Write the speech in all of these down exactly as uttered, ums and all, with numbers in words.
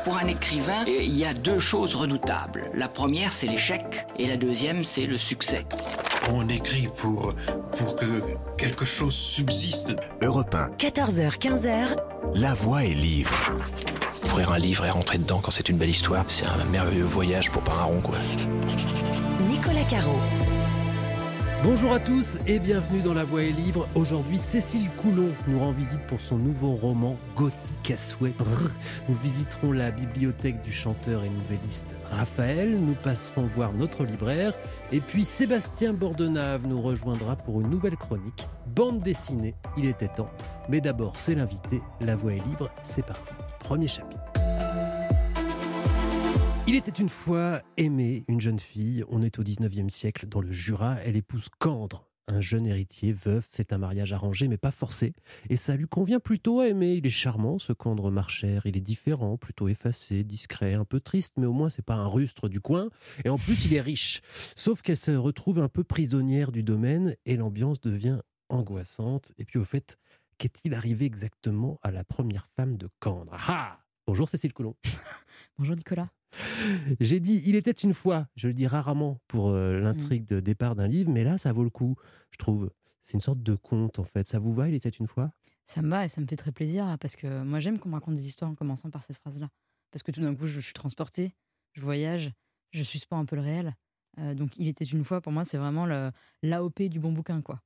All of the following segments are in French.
Pour un écrivain, il y a deux choses redoutables. La première, c'est l'échec, et la deuxième, c'est le succès. On écrit pour, pour que quelque chose subsiste. Europe un. quatorze heures quinze. La voix est livre. Ouvrir un livre et rentrer dedans quand c'est une belle histoire, c'est un merveilleux voyage pour pas un rond, quoi. Nicolas Caro. Bonjour à tous et bienvenue dans La Voix et Livre. Aujourd'hui, Cécile Coulon nous rend visite pour son nouveau roman Gothique à souhait. Brrr. Nous visiterons la bibliothèque du chanteur et nouvelliste Raphaël. Nous passerons voir notre libraire. Et puis Sébastien Bordenave nous rejoindra pour une nouvelle chronique. Bande dessinée, il était temps. Mais d'abord, c'est l'invité. La Voix et Livre, c'est parti. Premier chapitre. Il était une fois Aimée, une jeune fille. On est au dix-neuvième siècle, dans le Jura. Elle épouse Candre, un jeune héritier veuf. C'est un mariage arrangé, mais pas forcé. Et ça lui convient plutôt à Aimée. Il est charmant, ce Candre Marchère. Il est différent, plutôt effacé, discret, un peu triste, mais au moins c'est pas un rustre du coin. Et en plus, il est riche. Sauf qu'elle se retrouve un peu prisonnière du domaine et l'ambiance devient angoissante. Et puis au fait, qu'est-il arrivé exactement à la première femme de Candre ? Ah ! Bonjour Cécile Coulon. Bonjour Nicolas. J'ai dit « il était une fois », je le dis rarement pour euh, l'intrigue de départ d'un livre, mais là, ça vaut le coup, je trouve. C'est une sorte de conte, en fait. Ça vous va, « il était une fois » ? Ça me va et ça me fait très plaisir, parce que moi, j'aime qu'on me raconte des histoires en commençant par cette phrase-là. Parce que tout d'un coup, je, je suis transportée, je voyage, je suspends un peu le réel. Euh, donc, « il était une fois », pour moi, c'est vraiment le, l'A O P du bon bouquin, quoi.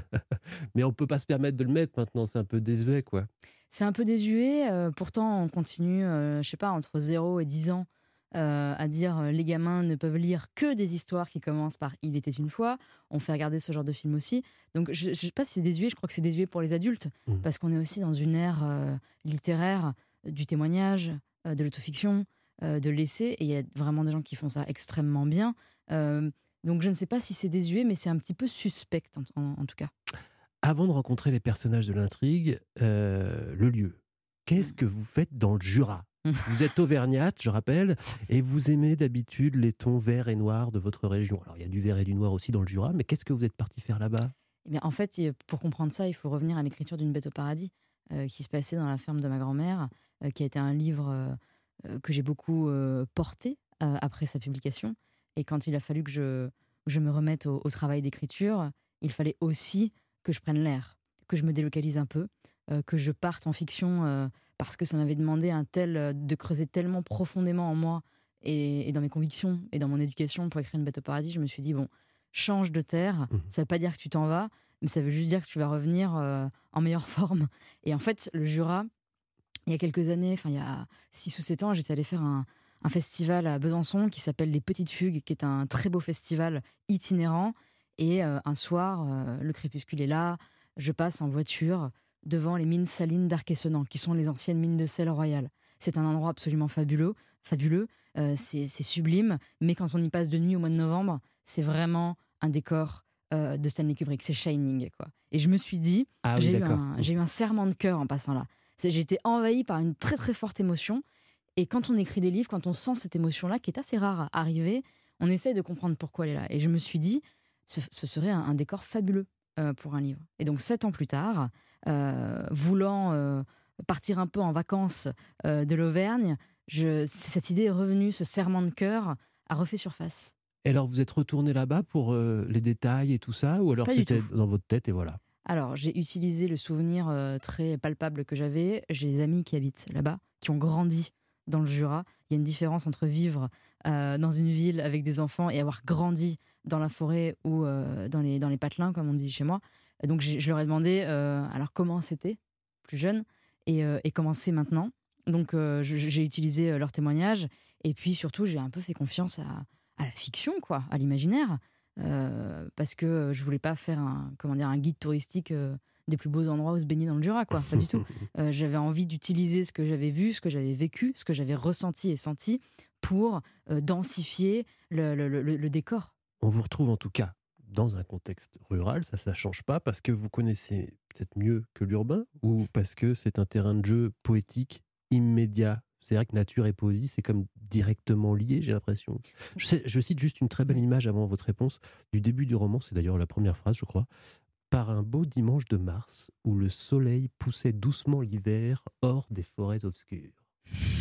Mais on ne peut pas se permettre de le mettre maintenant, c'est un peu désuet, quoi. C'est un peu désuet, euh, pourtant, on continue, euh, je sais pas, entre zéro et dix ans, Euh, à dire euh, les gamins ne peuvent lire que des histoires qui commencent par « il était une fois ». On fait regarder ce genre de film aussi. Donc je ne sais pas si c'est désuet, je crois que c'est désuet pour les adultes, mmh. parce qu'on est aussi dans une ère euh, littéraire, du témoignage, euh, de l'autofiction, euh, de l'essai, et il y a vraiment des gens qui font ça extrêmement bien. Euh, donc je ne sais pas si c'est désuet, mais c'est un petit peu suspect en, en, en tout cas. Avant de rencontrer les personnages de l'intrigue, euh, le lieu, qu'est-ce mmh. que vous faites dans le Jura ? Vous êtes auvergnate, je rappelle, et vous aimez d'habitude les tons verts et noirs de votre région. Alors, il y a du vert et du noir aussi dans le Jura, mais qu'est-ce que vous êtes parti faire là-bas ? Eh bien, en fait, pour comprendre ça, il faut revenir à l'écriture d'une bête au paradis, euh, qui se passait dans la ferme de ma grand-mère, euh, qui a été un livre euh, que j'ai beaucoup euh, porté euh, après sa publication. Et quand il a fallu que je, je me remette au, au travail d'écriture, il fallait aussi que je prenne l'air, que je me délocalise un peu, euh, que je parte en fiction... Euh, parce que ça m'avait demandé un tel, de creuser tellement profondément en moi et, et dans mes convictions et dans mon éducation pour écrire une bête au paradis. Je me suis dit, bon, change de terre, mmh. ça veut pas dire que tu t'en vas, mais ça veut juste dire que tu vas revenir euh, en meilleure forme. Et en fait, le Jura, il y a quelques années, enfin il y a six ou sept ans, j'étais allée faire un, un festival à Besançon qui s'appelle Les Petites Fugues, qui est un très beau festival itinérant. Et euh, un soir, euh, le crépuscule est là, je passe en voiture devant les mines salines d'Arc-et-Senans, qui sont les anciennes mines de sel royales. C'est un endroit absolument fabuleux, fabuleux. Euh, c'est, c'est sublime, mais quand on y passe de nuit au mois de novembre, c'est vraiment un décor euh, de Stanley Kubrick, c'est Shining, quoi. Et je me suis dit, ah oui, j'ai, eu d'accord. un, j'ai eu un serrement de cœur en passant là. C'est, j'ai été envahie par une très très forte émotion, et quand on écrit des livres, quand on sent cette émotion-là, qui est assez rare à arriver, on essaie de comprendre pourquoi elle est là. Et je me suis dit, ce, ce serait un, un décor fabuleux euh, pour un livre. Et donc sept ans plus tard, Euh, voulant euh, partir un peu en vacances euh, de l'Auvergne, je, cette idée est revenue, ce serrement de cœur a refait surface. Et alors vous êtes retourné là-bas pour euh, les détails et tout ça, ou alors Pas c'était dans votre tête et voilà ? Alors j'ai utilisé le souvenir euh, très palpable que j'avais. J'ai des amis qui habitent là-bas, qui ont grandi dans le Jura. Il y a une différence entre vivre euh, dans une ville avec des enfants et avoir grandi dans la forêt ou euh, dans les, dans les patelins, comme on dit chez moi. Donc je leur ai demandé euh, alors comment c'était plus jeune et, euh, et comment c'est maintenant. Donc euh, je, j'ai utilisé leurs témoignages et puis surtout j'ai un peu fait confiance à, à la fiction, quoi, à l'imaginaire, euh, parce que je voulais pas faire un, comment dire, un guide touristique euh, des plus beaux endroits où se baigner dans le Jura, quoi, pas du tout. Euh, j'avais envie d'utiliser ce que j'avais vu, ce que j'avais vécu, ce que j'avais ressenti et senti pour euh, densifier le, le, le, le décor. On vous retrouve en tout cas dans un contexte rural, ça ne change pas parce que vous connaissez peut-être mieux que l'urbain ou parce que c'est un terrain de jeu poétique immédiat. C'est vrai que nature et poésie, c'est comme directement lié, j'ai l'impression. Je, sais, je cite juste une très belle image avant votre réponse du début du roman, c'est d'ailleurs la première phrase, je crois. Par un beau dimanche de mars où le soleil poussait doucement l'hiver hors des forêts obscures.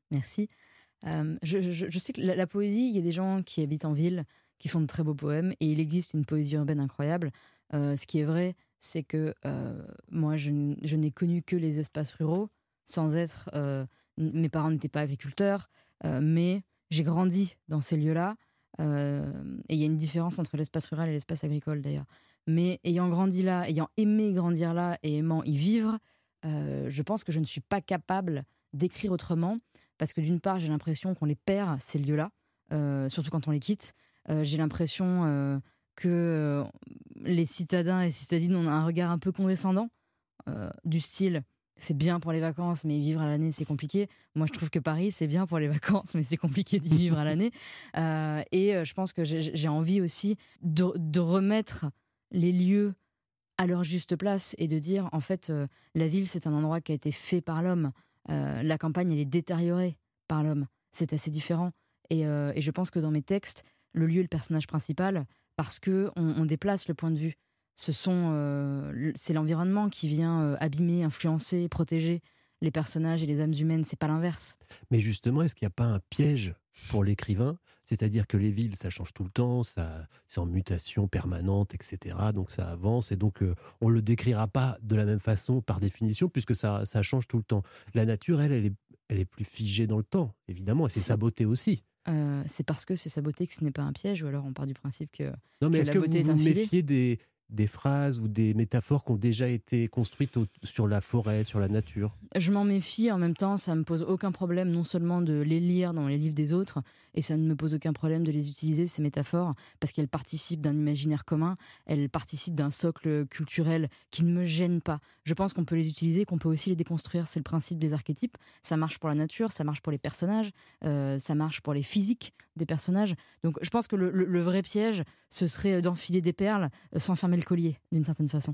Merci. Euh, je, je, je sais que la, la poésie, il y a des gens qui habitent en ville, qui font de très beaux poèmes, et il existe une poésie urbaine incroyable. Euh, ce qui est vrai, c'est que euh, moi, je, n- je n'ai connu que les espaces ruraux, sans être... euh, n- mes parents n'étaient pas agriculteurs, euh, mais j'ai grandi dans ces lieux-là, euh, et il y a une différence entre l'espace rural et l'espace agricole, d'ailleurs. Mais ayant grandi là, ayant aimé grandir là et aimant y vivre, euh, je pense que je ne suis pas capable d'écrire autrement, parce que d'une part, j'ai l'impression qu'on les perd, ces lieux-là, euh, surtout quand on les quitte. Euh, j'ai l'impression euh, que euh, les citadins et citadines ont un regard un peu condescendant, euh, du style c'est bien pour les vacances, mais vivre à l'année c'est compliqué. Moi, je trouve que Paris c'est bien pour les vacances, mais c'est compliqué d'y vivre à l'année. Euh, et euh, je pense que j'ai, j'ai envie aussi de, de remettre les lieux à leur juste place et de dire en fait euh, la ville c'est un endroit qui a été fait par l'homme. Euh, la campagne elle est détériorée par l'homme. C'est assez différent. Et, euh, et je pense que dans mes textes, le lieu est le personnage principal parce que on, on déplace le point de vue. Ce sont, euh, l- c'est l'environnement qui vient euh, abîmer, influencer, protéger les personnages et les âmes humaines. C'est pas l'inverse. Mais justement, est-ce qu'il n'y a pas un piège pour l'écrivain? C'est-à-dire que les villes, ça change tout le temps, ça, c'est en mutation permanente, et cetera. Donc ça avance et donc euh, on ne le décrira pas de la même façon par définition puisque ça, ça change tout le temps. La nature, elle, elle est, elle est plus figée dans le temps, évidemment, et c'est Si. sa beauté aussi. Euh, c'est parce que c'est sa beauté que ce n'est pas un piège, ou alors on part du principe que Non, mais que est-ce la que vous beauté est vous un filet. méfiez des, des phrases ou des métaphores qui ont déjà été construites au- sur la forêt, sur la nature? Je m'en méfie, en même temps, ça me pose aucun problème non seulement de les lire dans les livres des autres, et ça ne me pose aucun problème de les utiliser, ces métaphores, parce qu'elles participent d'un imaginaire commun, elles participent d'un socle culturel qui ne me gêne pas. Je pense qu'on peut les utiliser, qu'on peut aussi les déconstruire, c'est le principe des archétypes. Ça marche pour la nature, ça marche pour les personnages, euh, ça marche pour les physiques des personnages. Donc je pense que le, le- le vrai piège, ce serait d'enfiler des perles euh, sans fermer le collier, d'une certaine façon.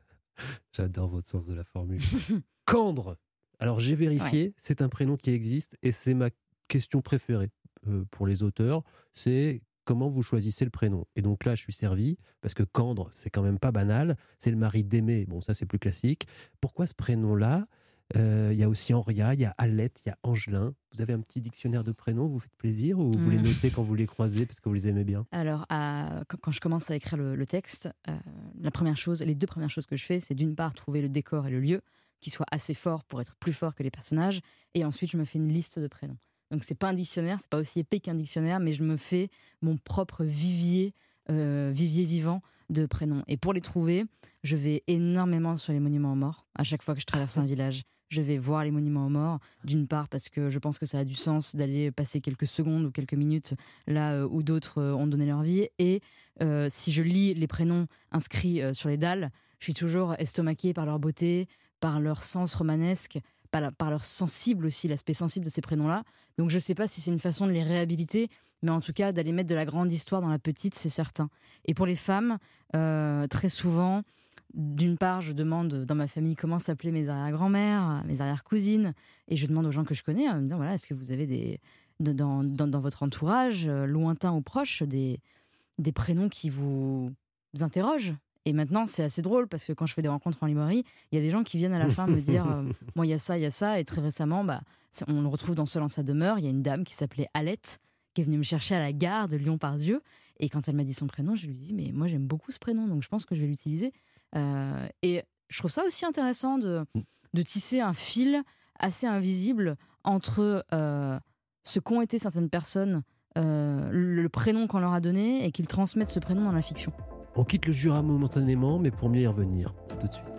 J'adore votre sens de la formule. Candre. Alors j'ai vérifié, c'est un prénom qui existe et c'est ma question préférée euh, pour les auteurs, c'est comment vous choisissez le prénom. Et donc là, je suis servi parce que Candre, c'est quand même pas banal. C'est le mari d'Aimé. Bon, ça c'est plus classique. Pourquoi ce prénom-là? Euh, Il y a aussi Henria, il y a Alette, il y a Angelin. Vous avez un petit dictionnaire de prénoms, vous faites plaisir ou vous les Mm. notez quand vous les croisez parce que vous les aimez bien? Alors, à- quand, quand je commence à écrire le, le texte, euh, la première chose, les deux premières choses que je fais, c'est d'une part trouver le décor et le lieu qui soit assez fort pour être plus fort que les personnages, et ensuite je me fais une liste de prénoms. Donc c'est pas un dictionnaire, c'est pas aussi épais qu'un dictionnaire, mais je me fais mon propre vivier, euh, vivier vivant de prénoms. Et pour les trouver, je vais énormément sur les monuments aux morts. À chaque fois que je traverse un village, je vais voir les monuments aux morts. D'une part parce que je pense que ça a du sens d'aller passer quelques secondes ou quelques minutes là euh, où d'autres euh, ont donné leur vie. Et euh, si je lis les prénoms inscrits euh, sur les dalles, je suis toujours estomaquée par leur beauté, par leur sens romanesque, par, la- par leur sensible aussi, l'aspect sensible de ces prénoms-là. Donc je ne sais pas si c'est une façon de les réhabiliter, mais en tout cas d'aller mettre de la grande histoire dans la petite, c'est certain. Et pour les femmes, euh, très souvent, d'une part, je demande dans ma famille comment s'appelaient mes arrière-grand-mères, mes arrière-cousines, et je demande aux gens que je connais, en me disant, voilà, est-ce que vous avez des, de- dans, dans, dans votre entourage, euh, lointain ou proche, des, des prénoms qui vous interrogent? Et maintenant, c'est assez drôle parce que quand je fais des rencontres en librairie, il y a des gens qui viennent à la fin me dire euh, bon, il y a ça, il y a ça. Et très récemment, bah, c'est- on le retrouve dans Seul en sa demeure. Il y a une dame qui s'appelait Alette qui est venue me chercher à la gare de Lyon-Pardieu. Et quand elle m'a dit son prénom, je lui ai dit mais moi, j'aime beaucoup ce prénom, donc je pense que je vais l'utiliser. Euh, et je trouve ça aussi intéressant de, de tisser un fil assez invisible entre euh, ce qu'ont été certaines personnes, euh, le, le prénom qu'on leur a donné et qu'ils transmettent ce prénom dans la fiction. On quitte le Jura momentanément, mais pour mieux y revenir. À tout de suite.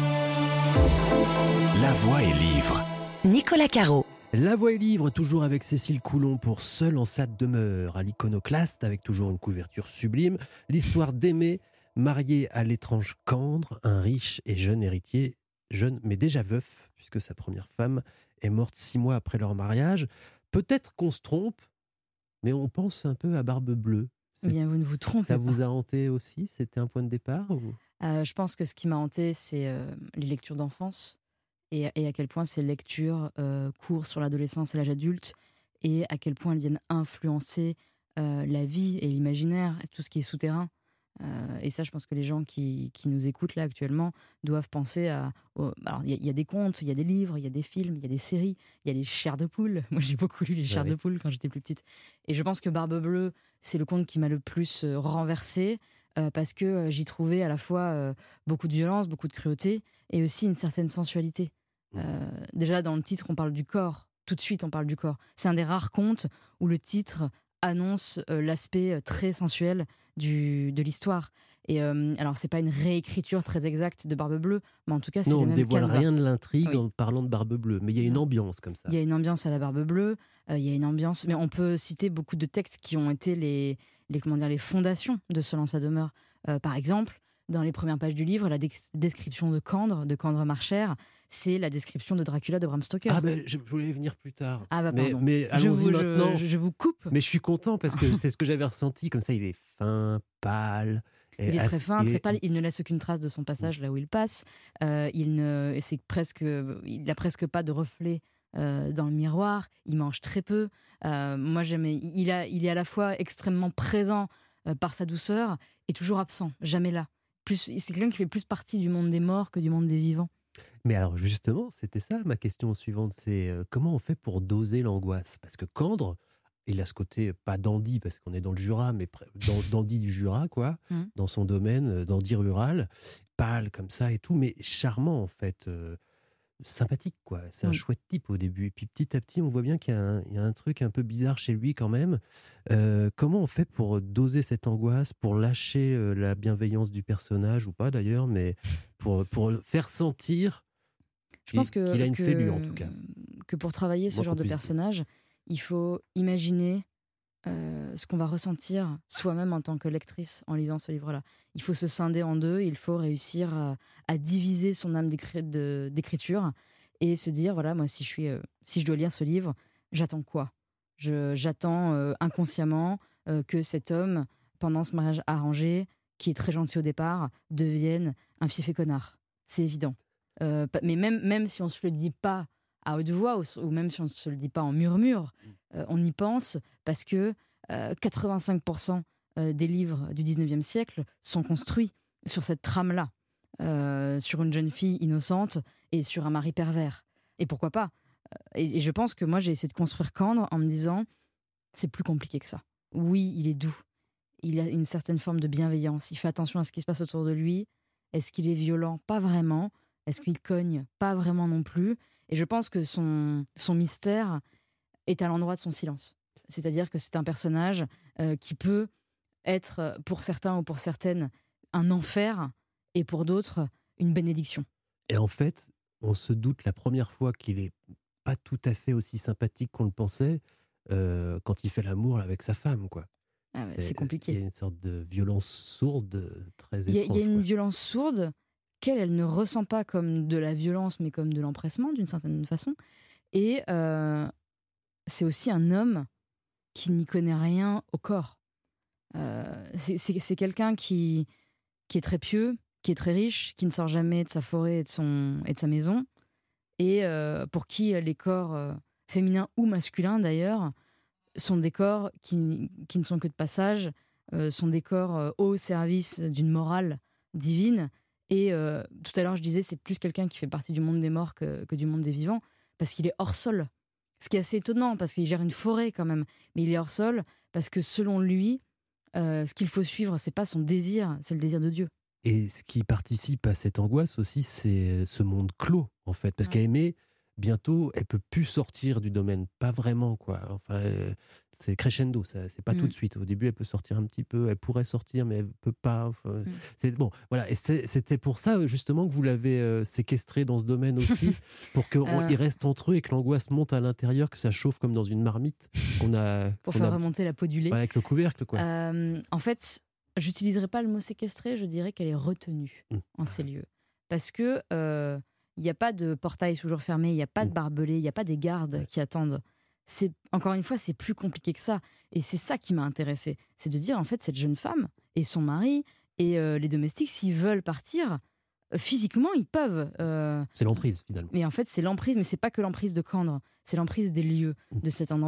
La voix est livre. Nicolas Caro. La voix est livre, toujours avec Cécile Coulon pour Seul en sa demeure, à l'iconoclaste, avec toujours une couverture sublime. L'histoire d'Aimé, marié à l'étrange Candre, un riche et jeune héritier, jeune mais déjà veuf, puisque sa première femme est morte six mois après leur mariage. Peut-être qu'on se trompe, mais on pense un peu à Barbe Bleue. C'est- Bien, vous ne vous trompez Ça pas. vous a hanté aussi? C'était un point de départ ou... Euh, je pense que ce qui m'a hanté, c'est euh, les lectures d'enfance et, et à quel point ces lectures euh, courent sur l'adolescence et l'âge adulte et à quel point elles viennent influencer euh, la vie et l'imaginaire, et tout ce qui est souterrain. Euh, et ça, je pense que les gens qui, qui nous écoutent là actuellement doivent penser à... au- alors, il y, a- il y a des contes, il y a des livres, il y a des films, il y a des séries, il y a les chairs de poule. Moi, j'ai beaucoup lu les chairs Ouais. de poule quand j'étais plus petite. Et je pense que Barbe Bleue, c'est le conte qui m'a le plus euh, renversée euh, parce que euh, j'y trouvais à la fois euh, beaucoup de violence, beaucoup de cruauté et aussi une certaine sensualité. Euh, déjà, dans le titre, on parle du corps. Tout de suite, on parle du corps. C'est un des rares contes où le titre annonce euh, l'aspect euh, très sensuel du, de l'histoire. Et euh, alors, c'est pas une réécriture très exacte de Barbe Bleue, mais en tout cas, c'est Non, le on ne même dévoile canevas. rien de l'intrigue Oui. en parlant de Barbe Bleue, mais il y a une Non. ambiance comme ça. Il y a une ambiance à la Barbe Bleue, euh, il y a une ambiance, mais on peut citer beaucoup de textes qui ont été les, les, comment dire, les fondations de Ce Lance à demeure. Euh, par exemple, dans les premières pages du livre, la dex- description de Candre, de Candre Marchère, c'est la description de Dracula de Bram Stoker. Ah ben, je voulais venir plus tard. Ah bah, mais, pardon. mais je, allons-y vous, je- maintenant. je- je vous coupe. Mais je suis content parce que c'est ce que j'avais ressenti. Comme ça, il est fin, pâle. et Il est très assez- fin, il très est- pâle. Il ne laisse aucune trace de son passage là où il passe. Euh, il ne, c'est presque, il n'a presque pas de reflet euh, dans le miroir. Il mange très peu. Euh, moi, j'aimais. Il a, il est à la fois extrêmement présent euh, par sa douceur et toujours absent, jamais là. Plus, c'est quelqu'un qui fait plus partie du monde des morts que du monde des vivants. Mais alors justement, c'était ça ma question suivante, c'est euh, comment on fait pour doser l'angoisse? Parce que Candre, il a ce côté, pas dandy, parce qu'on est dans le Jura, mais pre- dans- dandy du Jura, quoi, Mhm. dans son domaine, euh, dandy rural, pâle comme ça et tout, mais charmant en fait, euh, sympathique, quoi. C'est un Oui. chouette type au début. Et puis petit à petit, on voit bien qu'il y a un, il y a un truc un peu bizarre chez lui quand même. Euh, comment on fait pour doser cette angoisse, pour lâcher euh, la bienveillance du personnage, ou pas d'ailleurs, mais pour, pour le faire sentir Je pense que, qu'il a une que, fêlure, en tout cas. que pour travailler ce Moins genre qu'on de puisse dire. personnage, il faut imaginer euh, ce qu'on va ressentir soi-même en tant que lectrice en lisant ce livre-là. Il faut se scinder en deux, il faut réussir à, à diviser son âme d'écri- de- d'écriture et se dire, voilà, moi, si je, suis, euh, si je dois lire ce livre, j'attends quoi je, J'attends euh, inconsciemment euh, que cet homme, pendant ce mariage arrangé, qui est très gentil au départ, devienne un fief et connard. C'est évident. Euh, pa- mais même, même si on ne se le dit pas à haute voix, ou, ou même si on ne se le dit pas en murmure, euh, on y pense parce que euh, quatre-vingt-cinq pour cent euh, des livres du dix-neuvième siècle sont construits sur cette trame-là, euh, sur une jeune fille innocente et sur un mari pervers. Et pourquoi pas? et, et je pense que moi, j'ai essayé de construire Candre en me disant, c'est plus compliqué que ça. Oui, il est doux. Il a une certaine forme de bienveillance. Il fait attention à ce qui se passe autour de lui. Est-ce qu'il est violent? Pas vraiment. Est-ce qu'il cogne? Pas vraiment non plus. Et je pense que son, son mystère est à l'endroit de son silence. C'est-à-dire que c'est un personnage euh, qui peut être, pour certains ou pour certaines, un enfer, et pour d'autres, une bénédiction. Et en fait, on se doute la première fois qu'il est pas tout à fait aussi sympathique qu'on le pensait euh, quand il fait l'amour avec sa femme, quoi. Ah ouais, C'est- c'est Il y compliqué. a une sorte de violence sourde, très Il y, a- étrange. il y a une quoi. violence sourde qu'elle, elle ne ressent pas comme de la violence, mais comme de l'empressement, d'une certaine façon. Et euh, c'est aussi un homme qui n'y connaît rien au corps. Euh, c'est c'est- c'est quelqu'un qui, qui est très pieux, qui est très riche, qui ne sort jamais de sa forêt et de, son, et de sa maison, et euh, pour qui les corps euh, féminins ou masculins, d'ailleurs, sont des corps qui, qui ne sont que de passage, euh, sont des corps euh, au service d'une morale divine. Et euh, tout à l'heure, je disais, c'est plus quelqu'un qui fait partie du monde des morts que, que du monde des vivants, parce qu'il est hors sol. Ce qui est assez étonnant, parce qu'il gère une forêt quand même, mais il est hors sol, parce que selon lui, euh, ce qu'il faut suivre, c'est pas son désir, c'est le désir de Dieu. Et ce qui participe à cette angoisse aussi, c'est ce monde clos, en fait. Parce Ouais. qu'Aimée, bientôt, elle peut plus sortir du domaine. Pas vraiment, quoi. Enfin, euh, c'est crescendo, ça, c'est pas Mm. tout de suite. Au début, elle peut sortir un petit peu, elle pourrait sortir, mais elle peut pas. Enfin, Mm. c'est bon, voilà. Et c'est- c'était pour ça, justement, que vous l'avez euh, séquestré dans ce domaine aussi, pour qu'il Euh. reste entre eux et que l'angoisse monte à l'intérieur, que ça chauffe comme dans une marmite qu'on a, Pour qu'on faire a- remonter la peau du lait. voilà, avec le couvercle, quoi. Euh, en fait, j'utiliserai pas le mot séquestré, je dirais qu'elle est retenue Mm. en ces lieux. Parce que euh, il n'y a pas de portail toujours fermé, il n'y a pas de Mm. barbelés, il n'y a pas des gardes Ouais. qui attendent. C'est, encore une fois, c'est plus compliqué que ça. Et c'est ça qui m'a intéressée. C'est de dire, en fait, cette jeune femme et son mari et euh, les domestiques, s'ils veulent partir, euh, physiquement, ils peuvent. euh, C'est l'emprise, finalement. mais en fait, c'est l'emprise, mais c'est pas que l'emprise de Candre, c'est l'emprise des lieux Mm. de cet endroit,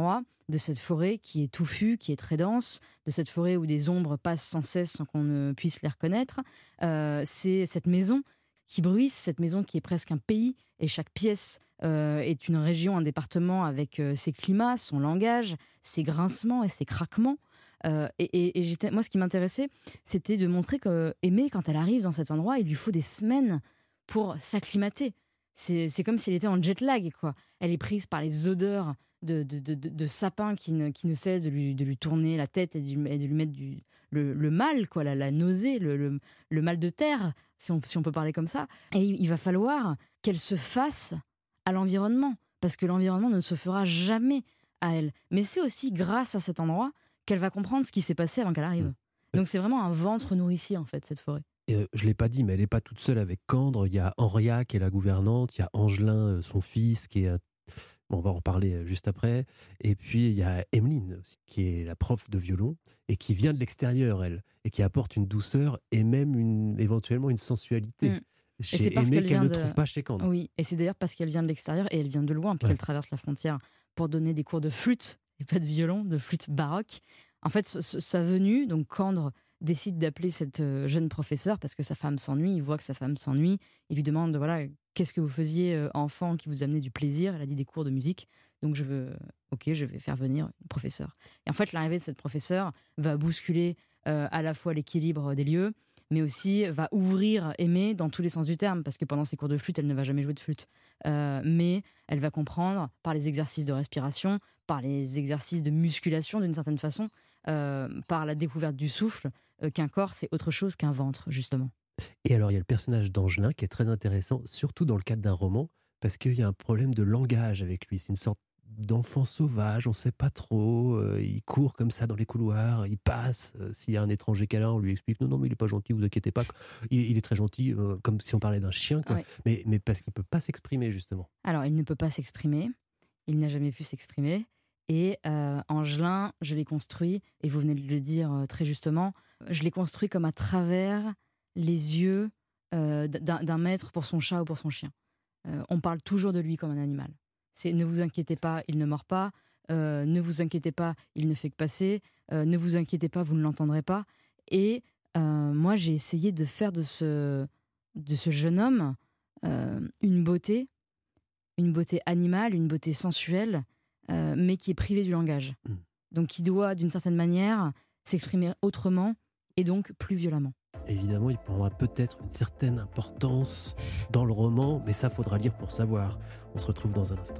de cette forêt qui est touffue, qui est très dense, de cette forêt où des ombres passent sans cesse sans qu'on ne puisse les reconnaître. Euh, c'est cette maison qui bruisse, cette maison qui est presque un pays, et chaque pièce euh, est une région, un département avec euh, ses climats, son langage, ses grincements et ses craquements. Euh, et et, et j'étais, moi, ce qui m'intéressait, c'était de montrer qu'Aimée, quand elle arrive dans cet endroit, il lui faut des semaines pour s'acclimater. C'est, c'est comme si elle était en jet lag, quoi. Elle est prise par les odeurs de, de, de, de, de sapin qui ne, qui ne cessent de lui, de lui tourner la tête et de, et de lui mettre du, le, le mal, quoi, la, la nausée, le, le, le mal de terre, si on, si on peut parler comme ça. Et il, il va falloir qu'elle se fasse à l'environnement, parce que l'environnement ne se fera jamais à elle. Mais c'est aussi grâce à cet endroit qu'elle va comprendre ce qui s'est passé avant qu'elle arrive. Donc c'est vraiment un ventre nourricier, en fait, cette forêt. Et euh, je ne l'ai pas dit, mais elle n'est pas toute seule avec Candre. Il y a Henria qui est la gouvernante, il y a Angelin, euh, son fils, qui est... un- Bon, on va en reparler euh, juste après. Et puis il y a Emeline aussi, qui est la prof de violon et qui vient de l'extérieur, elle, et qui apporte une douceur et même une, éventuellement une sensualité Mm. chez c'est parce Aimée qu'elle qu'elle vient ne de- trouve pas chez Candre. Oui, et c'est d'ailleurs parce qu'elle vient de l'extérieur et elle vient de loin, puisqu'elle Ouais. traverse la frontière pour donner des cours de flûte, et pas de violon, de flûte baroque. En fait, ce- ce- sa venue, donc Candre décide d'appeler cette euh, jeune professeure parce que sa femme s'ennuie, il voit que sa femme s'ennuie, il lui demande, voilà, qu'est-ce que vous faisiez euh, enfant qui vous amenait du plaisir? Elle a dit des cours de musique, donc je veux, ok, je vais faire venir une professeure. Et en fait, l'arrivée de cette professeure va bousculer euh, à la fois l'équilibre des lieux, mais aussi va ouvrir Aimée dans tous les sens du terme, parce que pendant ses cours de flûte, elle ne va jamais jouer de flûte. Euh, mais elle va comprendre, par les exercices de respiration, par les exercices de musculation d'une certaine façon, euh, par la découverte du souffle, euh, qu'un corps, c'est autre chose qu'un ventre, justement. Et alors, il y a le personnage d'Angelin qui est très intéressant, surtout dans le cadre d'un roman, parce qu'il y a un problème de langage avec lui. C'est une sorte d'enfant sauvage, on ne sait pas trop. euh, il court comme ça dans les couloirs, il passe. euh, S'il y a un étranger câlin, on lui explique non, non, mais il n'est pas gentil, vous inquiétez pas. Il, il est très gentil, euh, comme si on parlait d'un chien, quoi. Ouais. Mais, mais parce qu'il ne peut pas s'exprimer, justement. Alors, il ne peut pas s'exprimer, il n'a jamais pu s'exprimer, et euh, Angelin, je l'ai construit, et vous venez de le dire euh, très justement, je l'ai construit comme à travers les yeux euh, d'un, d'un maître pour son chat ou pour son chien. Euh, on parle toujours de lui comme un animal. C'est ne vous inquiétez pas, il ne mord pas, euh, ne vous inquiétez pas, il ne fait que passer, euh, ne vous inquiétez pas, vous ne l'entendrez pas. Et euh, moi, j'ai essayé de faire de ce, de ce jeune homme euh, une beauté, une beauté animale, une beauté sensuelle, euh, mais qui est privée du langage. Mm. Donc qui doit, d'une certaine manière, s'exprimer autrement et donc plus violemment. Évidemment, il prendra peut-être une certaine importance dans le roman, mais ça, faudra lire pour savoir. On se retrouve dans un instant.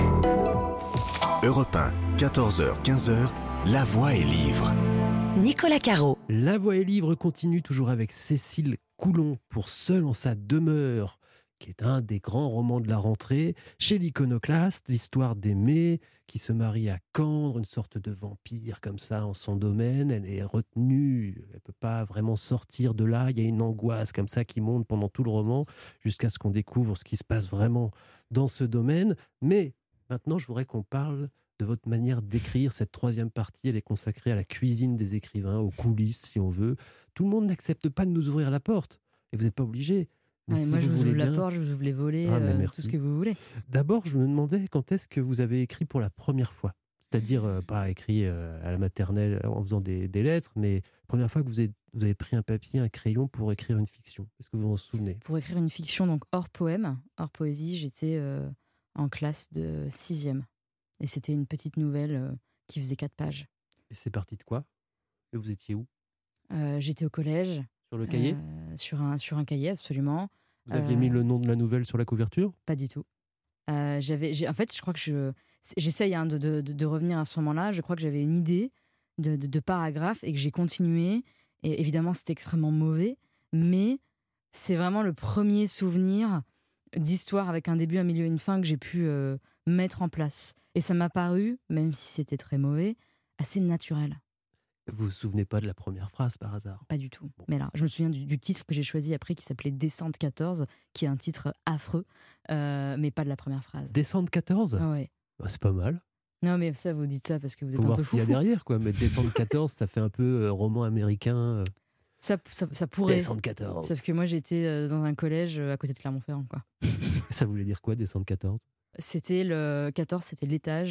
Europe un, quatorze heures quinze, La Voix est livre. Nicolas Caro. La Voix est livre continue toujours avec Cécile Coulon pour Seul en sa demeure, qui est un des grands romans de la rentrée. Chez l'Iconoclaste, l'histoire d'Aimée qui se marie à Candre, une sorte de vampire comme ça en son domaine. Elle est retenue, elle ne peut pas vraiment sortir de là. Il y a une angoisse comme ça qui monte pendant tout le roman jusqu'à ce qu'on découvre ce qui se passe vraiment dans ce domaine. Mais maintenant, je voudrais qu'on parle de votre manière d'écrire. Cette troisième partie, elle est consacrée à la cuisine des écrivains, aux coulisses si on veut. Tout le monde n'accepte pas de nous ouvrir la porte. Et vous n'êtes pas obligé. Mais Ouais, si moi, je vous voulez ouvre la bien- porte, je vous ouvre les volets, Ah, mais euh, merci. tout ce que vous voulez. D'abord, je me demandais quand est-ce que vous avez écrit pour la première fois. C'est-à-dire, euh, pas écrit euh, à la maternelle en faisant des, des lettres, mais la première fois que vous avez, vous avez pris un papier, un crayon pour écrire une fiction. Est-ce que vous vous en souvenez? Pour écrire une fiction, donc hors poème, hors poésie, j'étais euh, en classe de sixième. Et c'était une petite nouvelle euh, qui faisait quatre pages. Et c'est parti de quoi? Et vous étiez où? Euh, j'étais au collège. Sur le cahier? euh, sur, un, sur un cahier, absolument. Vous aviez euh, mis le nom de la nouvelle sur la couverture? Pas du tout. Euh, j'avais, j'ai, en fait, je crois que je, j'essaye hein, de, de, de revenir à ce moment-là. Je crois que j'avais une idée de, de, de paragraphe et que j'ai continué. Et évidemment, c'était extrêmement mauvais. Mais c'est vraiment le premier souvenir d'histoire avec un début, un milieu et une fin que j'ai pu euh, mettre en place. Et ça m'a paru, même si c'était très mauvais, assez naturel. Vous vous souvenez pas de la première phrase par hasard? Pas du tout. Bon. Mais là, je me souviens du, du titre que j'ai choisi après qui s'appelait Descente quatorze, qui est un titre affreux, euh, mais pas de la première phrase. Descendre quatorze? Ah ouais. Bah, c'est pas mal. Non, mais ça, vous dites ça parce que vous Faut êtes un voir peu ce qu'il y a foufou. derrière, quoi. Mais Descendre quatorze, ça fait un peu euh, roman américain. euh, Ça, ça, ça pourrait. Descendre quatorze. Sauf que moi, j'étais euh, dans un collège euh, à côté de Clermont-Ferrand, quoi. Ça voulait dire quoi, Descendre quatorze? C'était le quatorze, c'était l'étage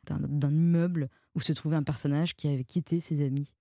d'un, d'un immeuble où se trouvait un personnage qui avait quitté ses amis.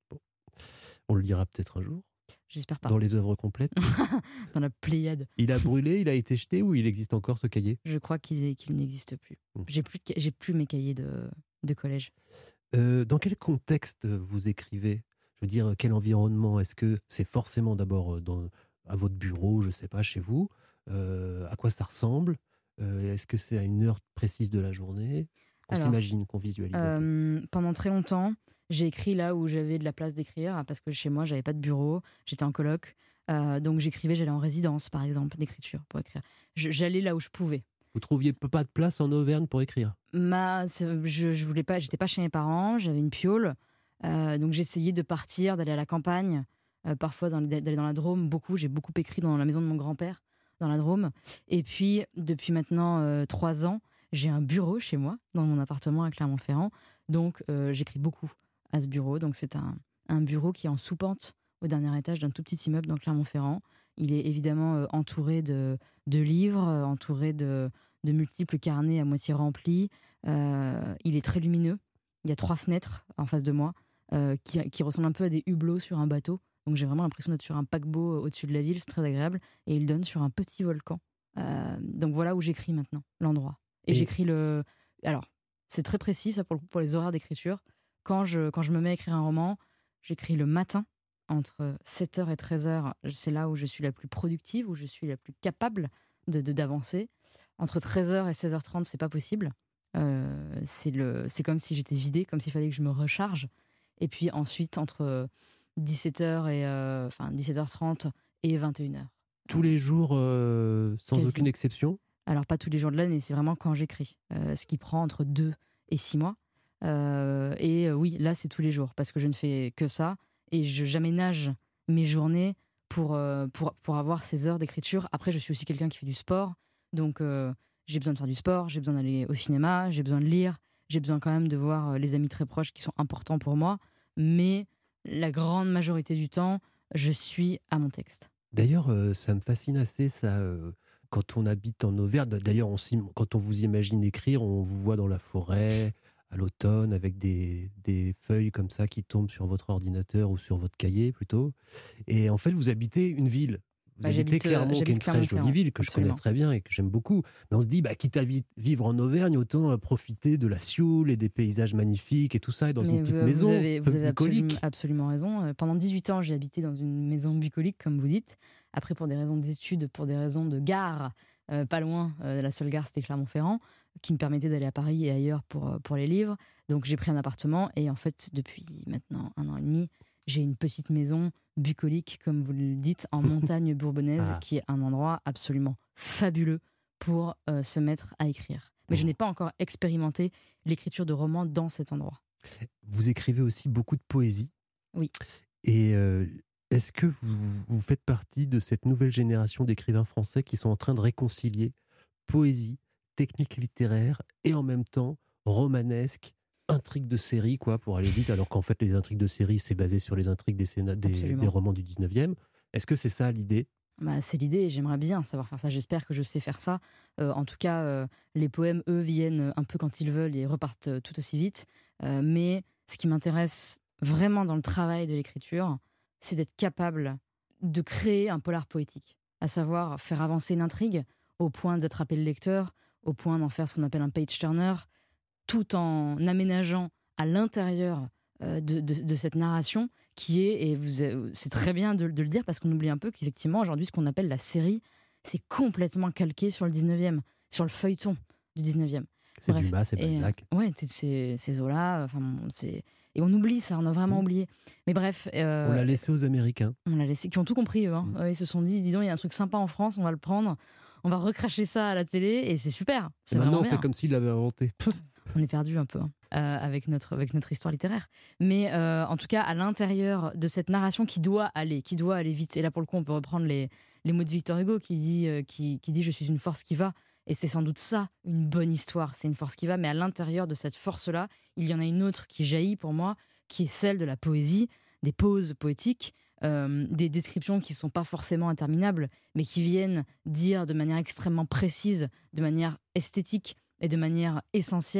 On le lira peut-être un jour. J'espère pas. Dans les œuvres complètes. Dans la Pléiade. Il a brûlé, il a été jeté ou il existe encore ce cahier? Je crois qu'il, est, qu'il n'existe plus. Mmh. J'ai plus, de, j'ai plus mes cahiers de, de collège. Euh, dans quel contexte vous écrivez? Je veux dire, quel environnement? Est-ce que c'est forcément d'abord dans, à votre bureau, je ne sais pas, chez vous? euh, À quoi ça ressemble? euh, Est-ce que c'est à une heure précise de la journée? Qu'on Alors, s'imagine, qu'on visualise. euh, Pendant très longtemps, j'ai écrit là où j'avais de la place d'écrire, parce que chez moi, j'avais pas de bureau, j'étais en coloc. Euh, donc j'écrivais, j'allais en résidence, par exemple, d'écriture pour écrire. Je, j'allais là où je pouvais. Vous trouviez pas de place en Auvergne pour écrire? Ma, je, je voulais pas, j'étais pas chez mes parents, j'avais une piole, euh, donc j'essayais de partir, d'aller à la campagne, euh, parfois dans, d'aller dans la Drôme, beaucoup. J'ai beaucoup écrit dans la maison de mon grand-père, dans la Drôme. Et puis depuis maintenant euh, trois ans, j'ai un bureau chez moi, dans mon appartement à Clermont-Ferrand, donc euh, j'écris beaucoup à ce bureau. Donc c'est un, un bureau qui est en sous-pente au dernier étage d'un tout petit immeuble dans Clermont-Ferrand. Il est évidemment euh, entouré de, de livres, euh, entouré de, de multiples carnets à moitié remplis. Euh, il est très lumineux. Il y a trois fenêtres en face de moi euh, qui, qui ressemblent un peu à des hublots sur un bateau. Donc j'ai vraiment l'impression d'être sur un paquebot au-dessus de la ville. C'est très agréable. Et il donne sur un petit volcan. Euh, donc voilà où j'écris maintenant, l'endroit. Et, Et j'écris le... Alors, c'est très précis ça pour, pour les horaires d'écriture. Quand je, quand je me mets à écrire un roman, j'écris le matin. Entre sept heures et treize heures, c'est là où je suis la plus productive, où je suis la plus capable de, de, d'avancer. Entre treize heures et seize heures trente, c'est pas possible. Euh, c'est, le, c'est comme si j'étais vidée, comme s'il fallait que je me recharge. Et puis ensuite, entre dix-sept heures et, euh, enfin, dix-sept heures trente et vingt et une heures. Tous les jours, euh, sans Quasi. Aucune exception? Alors, pas tous les jours de l'année, c'est vraiment quand j'écris. Euh, ce qui prend entre deux et six mois. Euh, et euh, oui, là, c'est tous les jours, parce que je ne fais que ça. Et je, j'aménage mes journées pour, euh, pour, pour avoir ces heures d'écriture. Après, je suis aussi quelqu'un qui fait du sport. Donc, euh, j'ai besoin de faire du sport, j'ai besoin d'aller au cinéma, j'ai besoin de lire, j'ai besoin quand même de voir les amis très proches qui sont importants pour moi. Mais la grande majorité du temps, je suis à mon texte. D'ailleurs, euh, ça me fascine assez, ça. Euh, quand on habite en Auvergne, d'ailleurs, on quand on vous imagine écrire, on vous voit dans la forêt... à l'automne, avec des, des feuilles comme ça qui tombent sur votre ordinateur ou sur votre cahier plutôt. Et en fait, vous habitez une ville. Vous bah, habitez Clermont, qui est une très jolie ville que Absolument. je connais très bien et que j'aime beaucoup. Mais on se dit, bah, quitte à vi- vivre en Auvergne, autant profiter de la Sioule et des paysages magnifiques et tout ça, et dans Mais une petite vous, maison vous avez, vous avez bucolique. Absolument, absolument raison. Pendant dix-huit ans, j'ai habité dans une maison bucolique, comme vous dites. Après, pour des raisons d'études, pour des raisons de gare, euh, pas loin, euh, la seule gare, c'était Clermont-Ferrand, qui me permettait d'aller à Paris et ailleurs pour, pour les livres. Donc j'ai pris un appartement et en fait, depuis maintenant un an et demi, j'ai une petite maison bucolique, comme vous le dites, en montagne bourbonnaise, ah. qui est un endroit absolument fabuleux pour euh, se mettre à écrire. Mais mmh. je n'ai pas encore expérimenté l'écriture de romans dans cet endroit. Vous écrivez aussi beaucoup de poésie. Oui. Et euh, est-ce que vous, vous faites partie de cette nouvelle génération d'écrivains français qui sont en train de réconcilier poésie, technique littéraire et en même temps romanesque, intrigue de série, quoi, pour aller vite, alors qu'en fait les intrigues de série c'est basé sur les intrigues des, scéna- des, des romans du dix-neuvième. Est-ce que c'est ça l'idée? Bah, c'est l'idée et j'aimerais bien savoir faire ça. J'espère que je sais faire ça. Euh, en tout cas, euh, les poèmes, eux, viennent un peu quand ils veulent et repartent tout aussi vite. Euh, mais ce qui m'intéresse vraiment dans le travail de l'écriture, c'est d'être capable de créer un polar poétique, à savoir faire avancer une intrigue au point d'attraper le lecteur, au point d'en faire ce qu'on appelle un page-turner, tout en aménageant à l'intérieur euh, de, de, de cette narration qui est, et vous, c'est très bien de, de le dire parce qu'on oublie un peu qu'effectivement aujourd'hui ce qu'on appelle la série, c'est complètement calqué sur le dix-neuvième, sur le feuilleton du dix-neuvième. C'est Bref, Dumas, c'est Balzac. Et, ouais, c'est, c'est Zola, enfin, c'est... et on oublie ça, on a vraiment mmh. oublié. Mais bref... Euh, on l'a laissé aux Américains. On l'a laissé, qui ont tout compris eux. Hein. Mmh. Ils se sont dit, dis donc, il y a un truc sympa en France, on va le prendre, on va recracher ça à la télé et c'est super. C'est et maintenant on bien. fait comme s'il l'avait inventé. On est perdu un peu hein, euh, avec, notre, avec notre histoire littéraire. Mais euh, en tout cas, à l'intérieur de cette narration qui doit aller, qui doit aller vite. Et là, pour le coup, on peut reprendre les, les mots de Victor Hugo qui dit, euh, qui, qui dit « Je suis une force qui va ». Et c'est sans doute ça, une bonne histoire. C'est une force qui va, mais à l'intérieur de cette force-là, il y en a une autre qui jaillit pour moi, qui est celle de la poésie, des pauses poétiques, euh, des descriptions qui ne sont pas forcément interminables, mais qui viennent dire de manière extrêmement précise, de manière esthétique, et de manière essentielle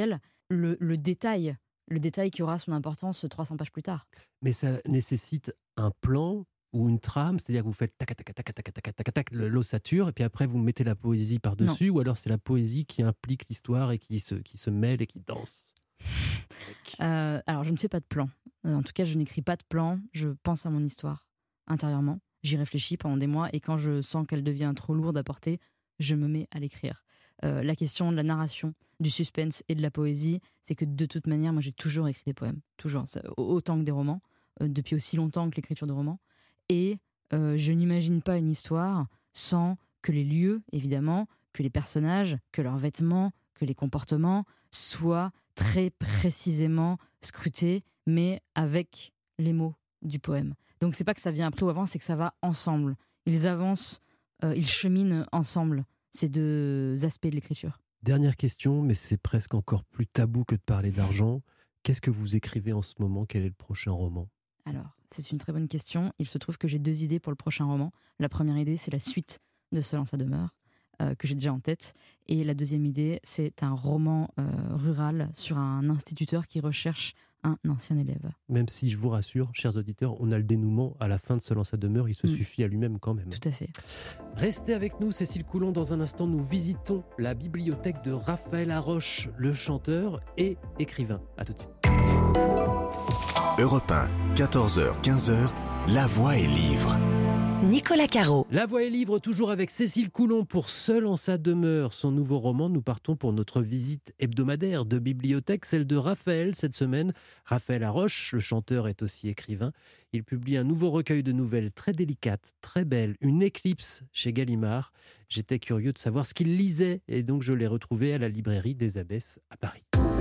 le, le détail, le détail qui aura son importance trois cents pages plus tard. Mais ça nécessite un plan ou une trame, c'est-à-dire que vous faites tac, tac, tac, tac, tac, tac, tac, tac, le- l'ossature, et puis après vous mettez la poésie par-dessus, ou alors c'est la poésie qui implique l'histoire et qui se, qui se mêle et qui danse. Euh, alors, je ne fais pas de plan. Euh, en tout cas, je n'écris pas de plan. Je pense à mon histoire intérieurement. J'y réfléchis pendant des mois et quand je sens qu'elle devient trop lourde à porter, je me mets à l'écrire. Euh, la question de la narration, du suspense et de la poésie, c'est que de toute manière, moi j'ai toujours écrit des poèmes. Toujours. Ça, autant que des romans. Euh, depuis aussi longtemps que l'écriture de romans. Et euh, je n'imagine pas une histoire sans que les lieux, évidemment, que les personnages, que leurs vêtements, que les comportements soient très précisément scrutés, mais avec les mots du poème. Donc c'est pas que ça vient après ou avant, c'est que ça va ensemble. Ils avancent, euh, ils cheminent ensemble, ces deux aspects de l'écriture. Dernière question, mais c'est presque encore plus tabou que de parler d'argent. Qu'est-ce que vous écrivez en ce moment? Quel est le prochain roman? Alors, c'est une très bonne question. Il se trouve que j'ai deux idées pour le prochain roman. La première idée, c'est la suite de Seul en sa demeure, euh, que j'ai déjà en tête. Et la deuxième idée, c'est un roman euh, rural sur un instituteur qui recherche un ancien élève. Même si, je vous rassure, chers auditeurs, on a le dénouement à la fin de Seul en sa demeure, il se Mm. suffit à lui-même quand même. Tout à fait. Restez avec nous, Cécile Coulon. Dans un instant, nous visitons la bibliothèque de Raphaël Haroche, le chanteur et écrivain. À tout de suite. Europe un, quatorze heures quinze, La Voix est livre. Nicolas Caro. La Voix est livre, toujours avec Cécile Coulon pour Seul en sa demeure. Son nouveau roman, nous partons pour notre visite hebdomadaire de bibliothèque, celle de Raphaël cette semaine. Raphaël Haroche, le chanteur, est aussi écrivain. Il publie un nouveau recueil de nouvelles très délicates, très belles, Une éclipse chez Gallimard. J'étais curieux de savoir ce qu'il lisait et donc je l'ai retrouvé à la librairie des Abbesses à Paris.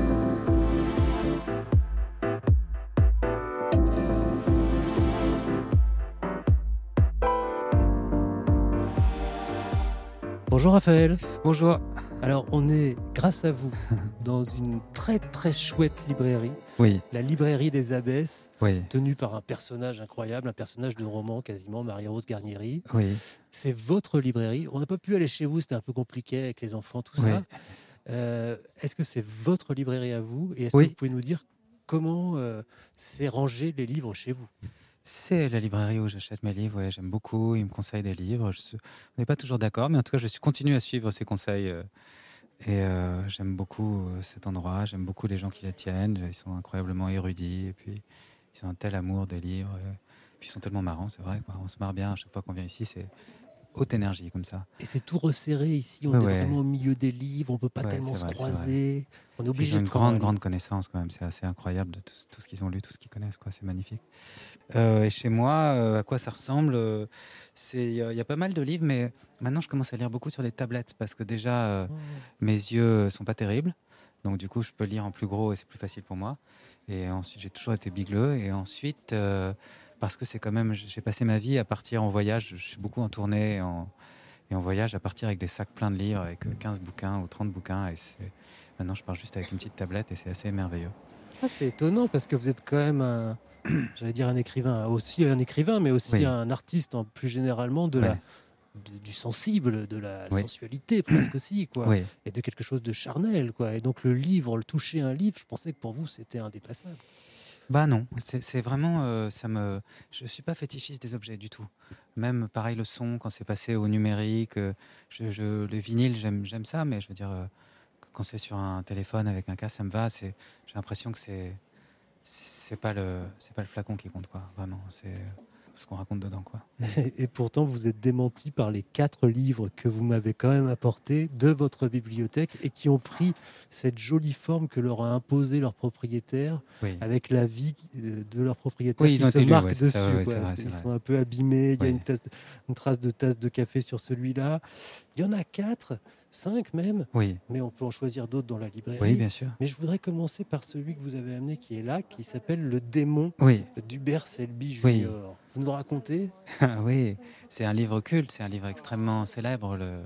Bonjour Raphaël. Bonjour. Alors on est, grâce à vous, dans une très très chouette librairie, Oui, la librairie des Abbesses, oui, tenue par un personnage incroyable, un personnage de roman quasiment, Marie-Rose Garnieri. oui, C'est votre librairie. On n'a pas pu aller chez vous, c'était un peu compliqué avec les enfants, tout oui. ça. Euh, est-ce que c'est votre librairie à vous? Et est-ce Oui. que vous pouvez nous dire comment euh, c'est rangé les livres chez vous? C'est la librairie où j'achète mes livres. Ouais, j'aime beaucoup. Ils me conseillent des livres. Je suis- On n'est pas toujours d'accord, mais en tout cas, je suis continue à suivre ces conseils. euh, Et euh, j'aime beaucoup euh, cet endroit. J'aime beaucoup les gens qui les tiennent. Ils sont incroyablement érudits. Et puis, ils ont un tel amour des livres. euh, Puis, ils sont tellement marrants, c'est vrai, quoi. On se marre bien à chaque fois qu'on vient ici. C'est haute énergie comme ça. Et c'est tout resserré ici, on Ouais, est ouais. vraiment au milieu des livres, on peut pas Ouais, tellement c'est se vrai, c'est croiser. On est Puis, obligé ils ont de une prendre un grande, livre. grande connaissance quand même. C'est assez incroyable de tout, tout ce qu'ils ont lu, tout ce qu'ils connaissent, quoi. C'est magnifique. Euh, et chez moi, euh, à quoi ça ressemble euh, c'est Il y, a- il y a pas mal de livres, mais maintenant je commence à lire beaucoup sur les tablettes parce que déjà euh, Oh. mes yeux sont pas terribles, donc du coup je peux lire en plus gros et c'est plus facile pour moi. Et ensuite j'ai toujours été bigleux et ensuite euh, parce que c'est quand même j'ai passé ma vie à partir en voyage, je suis beaucoup en tournée et en, et en voyage à partir avec des sacs pleins de livres avec euh, quinze bouquins ou trente bouquins et c'est maintenant je pars juste avec une petite tablette et c'est assez merveilleux. Ah, c'est étonnant parce que vous êtes quand même un, j'allais dire un écrivain, aussi un écrivain, mais aussi Oui. un artiste en plus généralement de la, Ouais. du, du sensible, de la Oui. sensualité presque aussi, quoi, Oui. et de quelque chose de charnel, quoi. Et donc le livre, le toucher un livre, je pensais que pour vous c'était indépassable. Bah non, c'est c'est vraiment, euh, ça me, je suis pas fétichiste des objets du tout. Même pareil le son quand c'est passé au numérique, euh, je, je- le vinyle j'aime j'aime ça, mais je veux dire euh, quand c'est sur un téléphone avec un casque ça me va. C'est, j'ai l'impression que c'est c'est pas le c'est pas le flacon qui compte quoi, vraiment. C'est ce qu'on raconte dedans quoi. Et, et pourtant vous êtes démenti par les quatre livres que vous m'avez quand même apportés de votre bibliothèque et qui ont pris cette jolie forme que leur a imposé leur propriétaire, Oui. avec la vie euh, de leur propriétaire Oui, ils qui ont se été lus, marque ouais, c'est dessus. ça, ouais, ouais, quoi. c'est vrai, c'est Ils vrai. sont un peu abîmés, il y a Oui. une, tasse de- une trace de tasse de café sur celui-là. Il y en a quatre, cinq même, Oui, mais on peut en choisir d'autres dans la librairie. oui, bien sûr. Mais je voudrais commencer par celui que vous avez amené qui est là, qui s'appelle Le Démon Oui, d'Hubert Selby Oui. Junior. Vous nous racontez? oui, c'est un livre culte, c'est un livre extrêmement célèbre, le,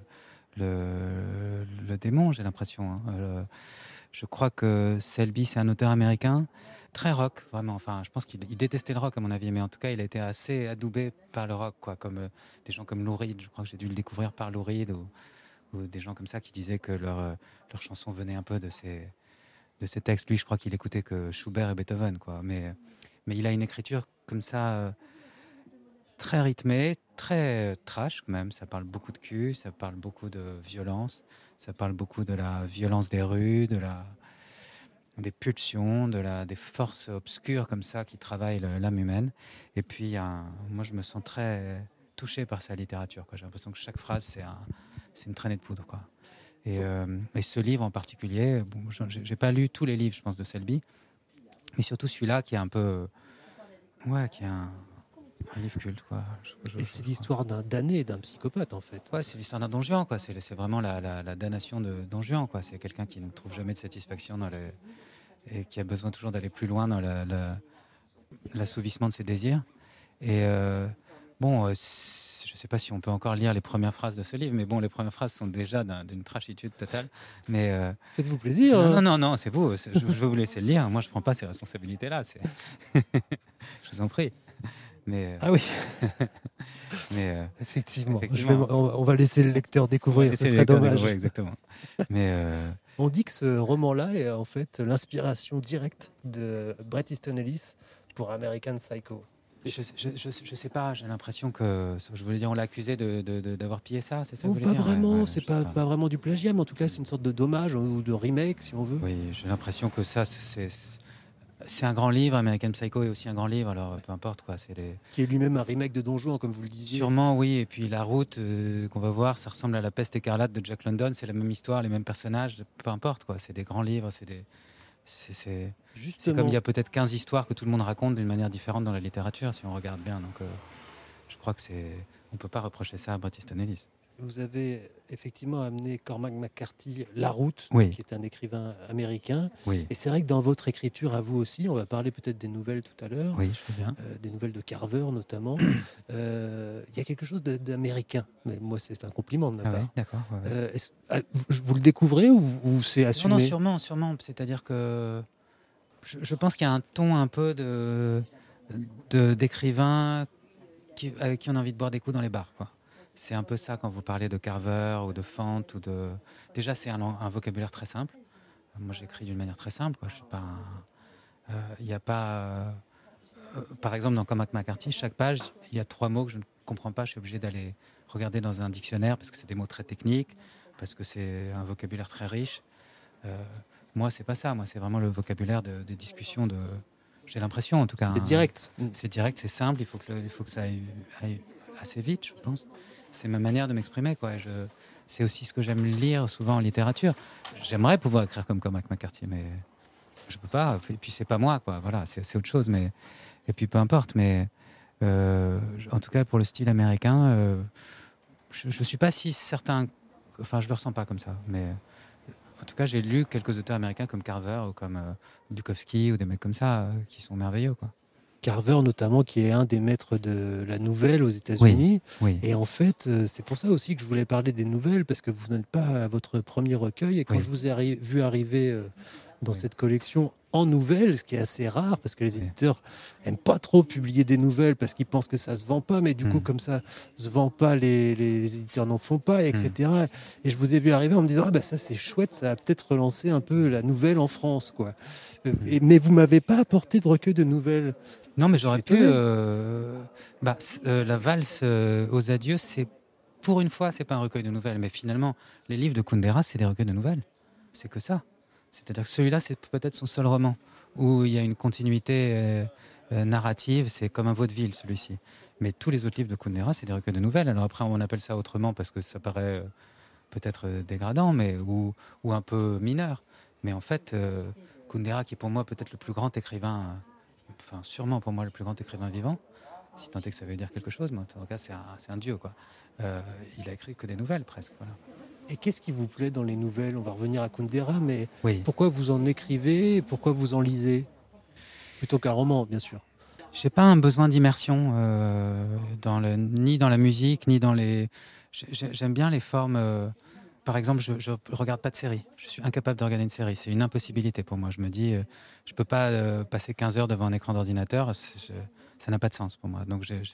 le, le démon, j'ai l'impression. hein. Euh, je crois que Selby, c'est un auteur américain, très rock, vraiment. Enfin, je pense qu'il il détestait le rock, à mon avis, mais en tout cas, il a été assez adoubé par le rock, quoi, comme euh, des gens comme Lou Reed. Je crois que j'ai dû le découvrir par Lou Reed, ou, ou des gens comme ça qui disaient que leur, euh, leurs chansons venaient un peu de ces, de ses textes. Lui, je crois qu'il écoutait que Schubert et Beethoven, quoi. Mais, mais il a une écriture comme ça, euh, très rythmée, très trash quand même. Ça parle beaucoup de cul, ça parle beaucoup de violence, ça parle beaucoup de la violence des rues, de la, des pulsions, de la, des forces obscures comme ça qui travaillent le- l'âme humaine. Et puis, il y a un- moi, je me sens très touché par sa littérature, quoi. J'ai l'impression que chaque phrase, c'est, un, c'est une traînée de poudre, quoi. Et, euh, et ce livre en particulier, bon, j'ai, j'ai pas lu tous les livres, je pense, de Selby, mais surtout celui-là qui est un peu, ouais, qui est un, un livre culte, quoi. Je- je- Et je- c'est je l'histoire d'un damné, d'un psychopathe, en fait. Ouais, c'est l'histoire d'un Don Juan, quoi. C'est, c'est vraiment la, la, la damnation de Don Juan, quoi. C'est quelqu'un qui ne trouve jamais de satisfaction dans les... et qui a besoin toujours d'aller plus loin dans la, la- l'assouvissement de ses désirs. Et euh, bon, euh, c'est- je ne sais pas si on peut encore lire les premières phrases de ce livre, mais bon, les premières phrases sont déjà d'un- d'une trashitude totale. Mais euh, Faites-vous plaisir. non, hein. non, non, non, c'est vous. c'est- je, je vais vous laisser le lire. Moi, je ne prends pas ces responsabilités-là. C'est... je vous en prie. Mais, euh, Ah oui, mais euh, effectivement. Effectivement. Je vais- on, on va laisser le lecteur découvrir, ce essayez serait de- dommage. ouais, exactement. Mais euh, On dit que ce roman-là est en fait l'inspiration directe de Bret Easton Ellis pour American Psycho. je, je, je, je sais pas. J'ai l'impression que, je voulais dire, on l'a accusé de, de, de- d'avoir pillé ça. C'est ça que Oh, vous voulez pas dire? vraiment, Ouais, ouais, c'est je sais pas, pas vraiment du plagiat, mais en tout cas c'est une sorte de dommage ou de remake si on veut. Oui, j'ai l'impression que ça, c'est, c'est, c'est un grand livre. American Psycho est aussi un grand livre. Alors, peu importe, quoi. C'est des... Qui est lui-même un remake de Don Juan, comme vous le disiez. Sûrement, oui. Et puis la route euh, qu'on va voir, ça ressemble à La Peste écarlate de Jack London. C'est la même histoire, les mêmes personnages. Peu importe, quoi. C'est des grands livres. C'est des... C'est, c'est... c'est Justement, comme il y a peut-être quinze histoires que tout le monde raconte d'une manière différente dans la littérature, si on regarde bien. Donc, euh, je crois que c'est... On ne peut pas reprocher ça à Bret Easton Ellis. vous avez effectivement amené Cormac McCarthy La Route, Oui. qui est un écrivain américain. Oui, Et c'est vrai que dans votre écriture à vous aussi, on va parler peut-être des nouvelles tout à l'heure, oui, je veux bien. euh, des nouvelles de Carver notamment, euh, il y a quelque chose de- d'américain. Mais moi, c'est un compliment de ma Ah part. ouais, d'accord. ouais, ouais. Euh, est-ce- ah, vous, vous le découvrez ou, ou c'est Non, assumé? non, sûrement, sûrement. C'est-à-dire que je, je pense qu'il y a un ton un peu de, de d'écrivain qui, avec qui on a envie de boire des coups dans les bars, quoi. C'est un peu ça quand vous parlez de Carver ou de Fant ou de. Déjà, c'est un, lang- un vocabulaire très simple. Moi, j'écris d'une manière très simple, quoi. Je suis pas. un- euh, Il n'y a pas. euh, euh, par exemple, dans Cormac McCarthy, chaque page, il y a trois mots que je ne comprends pas. Je suis obligé d'aller regarder dans un dictionnaire parce que c'est des mots très techniques, parce que c'est un vocabulaire très riche. Euh, moi, c'est pas ça. Moi, c'est vraiment le vocabulaire de, des discussions. De... J'ai l'impression, en tout cas. C'est hein. direct. C'est direct, c'est simple. Il faut que, le- il faut que ça aille, aille assez vite, je pense. C'est ma manière de m'exprimer, quoi. Je, c'est aussi ce que j'aime lire souvent en littérature. J'aimerais pouvoir écrire comme Cormac McCarthy, mais je peux pas. Et puis c'est pas moi, quoi. Voilà, c'est, c'est autre chose. Mais et puis peu importe. Mais euh, en tout cas, pour le style américain, euh, je, je suis pas si certain. Enfin, je le ressens pas comme ça. Mais en tout cas, j'ai lu quelques auteurs américains comme Carver ou comme euh, Bukowski ou des mecs comme ça euh, qui sont merveilleux, quoi. Carver notamment, qui est un des maîtres de la nouvelle aux États-Unis. Oui. Et en fait, euh, c'est pour ça aussi que je voulais parler des nouvelles, parce que vous n'êtes pas à votre premier recueil. Et quand Oui. je vous ai arri- vu arriver euh, dans Oui. cette collection en nouvelles, ce qui est assez rare, parce que les Oui. éditeurs n'aiment pas trop publier des nouvelles, parce qu'ils pensent que ça se vend pas, mais du Mm. coup, comme ça se vend pas, les, les- les éditeurs n'en font pas, et cetera. Et je vous ai vu arriver en me disant, ah ben ça c'est chouette, ça va peut-être relancer un peu la nouvelle en France, quoi. Euh, et- mais vous m'avez pas apporté de recueil de nouvelles. Non, mais Je j'aurais suis pu. étonné. euh, bah, c- euh, la valse euh, aux adieux, c'est pour une fois, c'est pas un recueil de nouvelles, mais finalement, les livres de Kundera, c'est des recueils de nouvelles. C'est que ça. C'est-à-dire que celui-là, c'est peut-être son seul roman où il y a une continuité euh, euh, narrative. C'est comme un vaudeville, celui-ci. Mais tous les autres livres de Kundera, c'est des recueils de nouvelles. Alors après, on appelle ça autrement parce que ça paraît euh, peut-être euh, dégradant, mais ou, ou un peu mineur. Mais en fait, euh, Kundera, qui est pour moi peut-être le plus grand écrivain. euh, Enfin, sûrement pour moi le plus grand écrivain vivant, si tant est que ça veut dire quelque chose, mais en tout cas c'est un, c'est un dieu, quoi. Euh, il a écrit que des nouvelles presque. Voilà. Et qu'est-ce qui vous plaît dans les nouvelles? On va revenir à Kundera, mais Oui. pourquoi vous en écrivez et pourquoi vous en lisez? Plutôt qu'un roman, bien sûr. J'ai pas un besoin d'immersion euh, dans le, ni dans la musique, ni dans les. j'ai- J'aime bien les formes. euh, Par exemple, je ne regarde pas de série. Je suis incapable de regarder une série. C'est une impossibilité pour moi. Je me dis, euh, je ne peux pas euh, passer quinze heures devant un écran d'ordinateur. C'est- je- ça n'a pas de sens pour moi. Donc, je, je,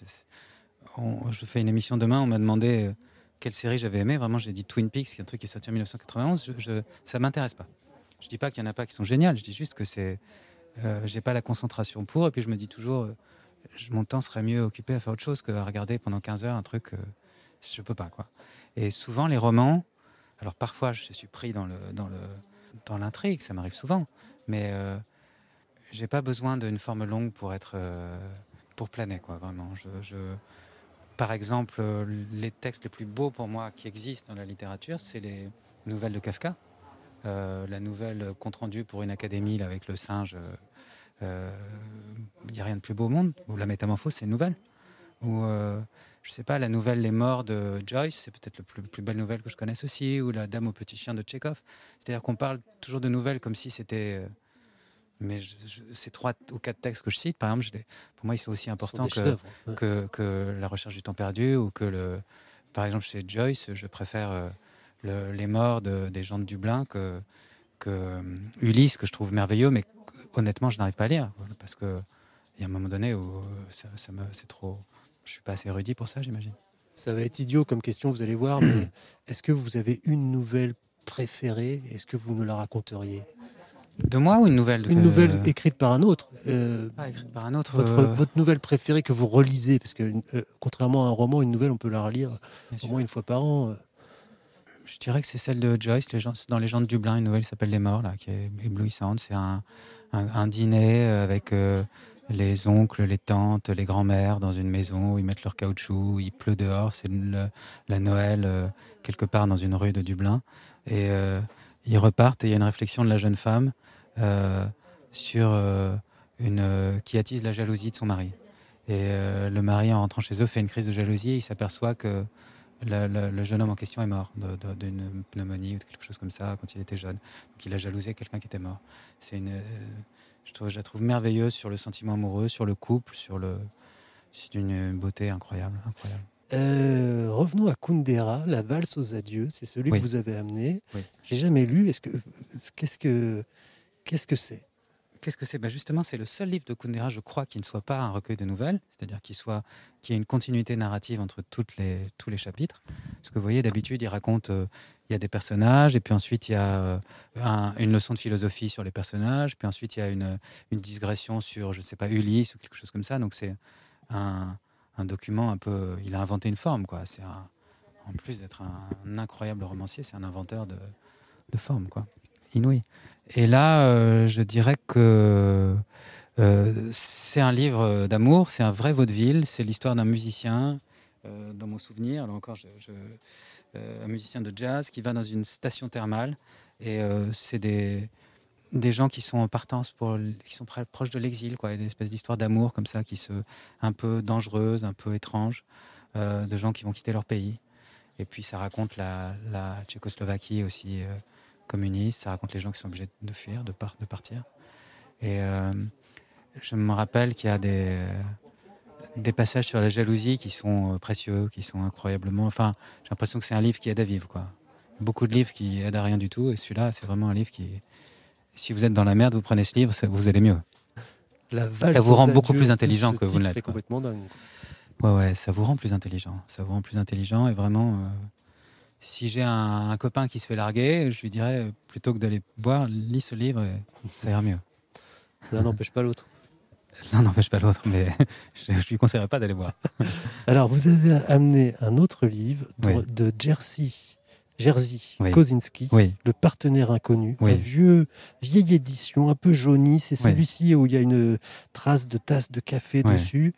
on- je fais une émission demain. On m'a demandé euh, quelle série j'avais aimé. Vraiment, j'ai dit Twin Peaks, qui est un truc qui est sorti en mille neuf cent quatre-vingt-onze. Je, je, ça ne m'intéresse pas. Je dis pas qu'il y en a pas qui sont géniales, je dis juste que c'est, euh, j'ai pas la concentration pour, et puis je me dis toujours, euh, je- mon temps serait mieux occupé à faire autre chose qu'à regarder pendant quinze heures un truc, euh, je peux pas, quoi. Et souvent, les romans, alors parfois, je suis pris dans le, dans le, dans l'intrigue, ça m'arrive souvent, mais euh, j'ai pas besoin d'une forme longue pour être, euh, pour planer, quoi, vraiment. Je, je- Par exemple, euh, les textes les plus beaux pour moi qui existent dans la littérature, c'est les nouvelles de Kafka. Euh, la nouvelle compte rendu pour une académie là, avec le singe, euh, il n'y a rien de plus beau au monde. Ou la métamorphose, c'est une nouvelle. Ou, euh, je sais pas, la nouvelle Les Morts de Joyce, c'est peut-être la plus, plus belle nouvelle que je connaisse aussi. Ou La Dame au petit chien de Tchekhov. C'est-à-dire qu'on parle toujours de nouvelles comme si c'était... euh, mais je- je- ces trois ou quatre textes que je cite, par exemple, je les- pour moi, ils sont aussi Ce sont importants des que, chefs-d'œuvre. Ouais. que, que La Recherche du temps perdu, ou que, le, par exemple, chez Joyce, je préfère euh, le- Les Morts de- des gens de Dublin que, que euh, Ulysse, que je trouve merveilleux, mais que, honnêtement, je n'arrive pas à lire. Voilà, parce qu'il y a un moment donné où euh, ça, ça me, c'est trop... Je suis pas assez érudit pour ça, j'imagine. Ça va être idiot comme question, vous allez voir, mais est-ce que vous avez une nouvelle préférée? Est-ce que vous nous la raconteriez? De moi ou une nouvelle Une que- nouvelle écrite par un autre. euh, Ah, écrite par un autre. votre, euh, votre nouvelle préférée que vous relisez, parce que euh, contrairement à un roman, une nouvelle, on peut la relire bien au sûr. moins une fois par an. euh. Je dirais que c'est celle de Joyce, les gens, dans Les gens de Dublin, une nouvelle qui s'appelle Les Morts, là, qui est éblouissante. C'est un, un, un dîner avec euh, les oncles, les tantes, les grands-mères dans une maison où ils mettent leur caoutchouc, où il pleut dehors, c'est le- la Noël euh, quelque part dans une rue de Dublin. Et euh, ils repartent et il y a une réflexion de la jeune femme euh, sur euh, une, euh, qui attise la jalousie de son mari. Et euh, le mari, en rentrant chez eux, fait une crise de jalousie et il s'aperçoit que le, le- le jeune homme en question est mort de- de- d'une pneumonie ou de quelque chose comme ça quand il était jeune. Donc il a jalousé quelqu'un qui était mort. C'est une, euh, je, trouve, je la trouve merveilleuse sur le sentiment amoureux, sur le couple, sur le, c'est d'une beauté incroyable, incroyable. Euh, revenons à Kundera, La valse aux adieux. C'est celui Oui. que vous avez amené. Oui. J'ai jamais lu. Est-ce que qu'est-ce que qu'est-ce que c'est? Qu'est-ce que c'est? Ben justement, c'est le seul livre de Kundera, je crois, qui ne soit pas un recueil de nouvelles, c'est-à-dire qu'il soit, qu'il y ait une continuité narrative entre toutes les, tous les chapitres. Parce que vous voyez, d'habitude, il raconte, euh, il y a des personnages, et puis ensuite, il y a euh, un- une leçon de philosophie sur les personnages, puis ensuite, il y a une, une digression sur, je ne sais pas, Ulysse ou quelque chose comme ça. Donc, c'est un, un document un peu... Il a inventé une forme, quoi. C'est un- en plus d'être un, un incroyable romancier, c'est un inventeur de, de forme, quoi. Inouï. Et là, euh, je dirais que euh, c'est un livre d'amour, c'est un vrai vaudeville, c'est l'histoire d'un musicien, euh, dans mon souvenir, là encore, je, je- euh, un musicien de jazz qui va dans une station thermale, et euh, c'est des, des gens qui sont en partance, pour, l- qui sont près- proches de l'exil, quoi, et des espèces d'histoires d'amour comme ça, qui se, un peu dangereuses, un peu étranges, euh, de gens qui vont quitter leur pays. Et puis ça raconte la, la Tchécoslovaquie aussi euh, communiste, ça raconte les gens qui sont obligés de fuir, de, par- de partir. Et euh, je me rappelle qu'il y a des, des passages sur la jalousie qui sont euh, précieux, qui sont incroyablement... Enfin, j'ai l'impression que c'est un livre qui aide à vivre, quoi. Beaucoup de livres qui aident à rien du tout, et celui-là, c'est vraiment un livre qui... Si vous êtes dans la merde, vous prenez ce livre, ça, vous allez mieux. La valse Ça vous rend aux beaucoup adieux, plus en intelligent ce que vous ne titre l'êtes, est quoi. complètement dingue. Ouais, ouais, ça vous rend plus intelligent. Ça vous rend plus intelligent, et vraiment... euh, si j'ai un, un copain qui se fait larguer, je lui dirais, euh, plutôt que d'aller boire, lis ce livre et ça ira mieux. L'un n'empêche pas l'autre. L'un n'empêche pas l'autre, mais je ne lui conseillerais pas d'aller boire. Alors, vous avez amené un autre livre de, Oui. de Jerzy, Jerzy Oui. Kosinski, Oui, Le partenaire inconnu, Oui. un vieux, vieille édition, un peu jaunie. C'est Oui. celui-ci où il y a une trace de tasse de café Oui. dessus.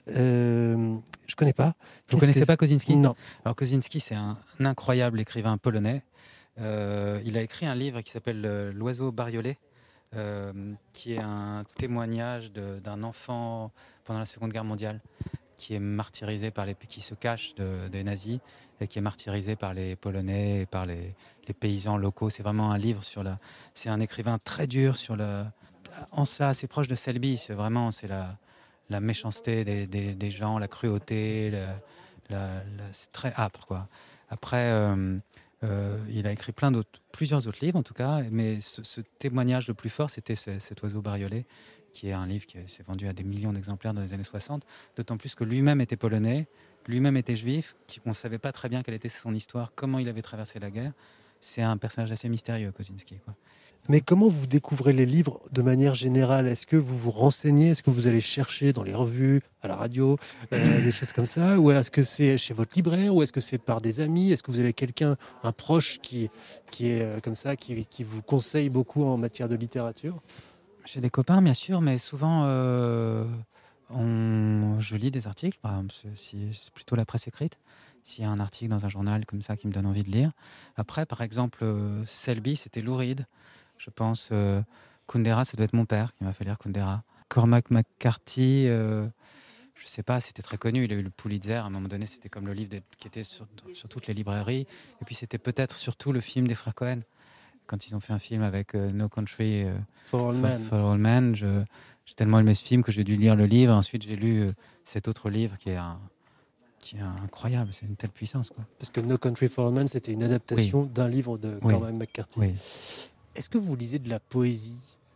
Euh, je connais pas. vous Qu'est-ce connaissez que- pas Kosinski? Non. Alors Kosinski, c'est un, un incroyable écrivain polonais. Euh, il a écrit un livre qui s'appelle euh, L'oiseau bariolé, euh, qui est un témoignage de- d'un enfant pendant la Seconde Guerre mondiale, qui est martyrisé par les, qui se cache de- des nazis et qui est martyrisé par les Polonais et par les, les paysans locaux. C'est vraiment un livre sur la. C'est un écrivain très dur sur le. En cela, assez proche de Selby. C'est vraiment c'est la, la méchanceté des, des- des gens, la cruauté. la- la- la- c'est très âpre, quoi. Après, euh, euh, il a écrit plein d'autres, plusieurs autres livres en tout cas, mais ce, ce témoignage le plus fort, c'était ce- cet oiseau bariolé, qui est un livre qui s'est vendu à des millions d'exemplaires dans les années soixante, d'autant plus que lui-même était polonais, lui-même était juif, qui- on ne savait pas très bien quelle était son histoire, comment il avait traversé la guerre. C'est un personnage assez mystérieux, Kosinski, quoi. Mais comment vous découvrez les livres de manière générale? Est-ce que vous vous renseignez? Est-ce que vous allez chercher dans les revues, à la radio, euh, des choses comme ça? Ou est-ce que c'est chez votre libraire? Ou est-ce que c'est par des amis? Est-ce que vous avez quelqu'un, un proche qui, qui est euh, comme ça, qui, qui vous conseille beaucoup en matière de littérature? J'ai des copains, bien sûr, mais souvent, euh, on... je lis des articles. Par exemple, si c'est plutôt la presse écrite. S'il y a un article dans un journal comme ça qui me donne envie de lire. Après, par exemple, euh, Selby, c'était Lou Reed. Je pense euh, Kundera, ça doit être mon père qui m'a fait lire Kundera. Cormac McCarthy, euh, je sais pas, c'était très connu. Il a eu le Pulitzer. À un moment donné, c'était comme le livre des, qui était sur, sur toutes les librairies. Et puis, c'était peut-être surtout le film des frères Cohen. Quand ils ont fait un film avec euh, No Country euh, For All Men. For All Men, je, j'ai tellement aimé ce film que j'ai dû lire le livre. Ensuite, j'ai lu euh, cet autre livre qui est un, qui est incroyable. C'est une telle puissance, quoi. Parce que No Country for All Men, c'était une adaptation oui. d'un livre de oui. Cormac McCarthy. Oui. Est-ce que vous lisez de la poésie?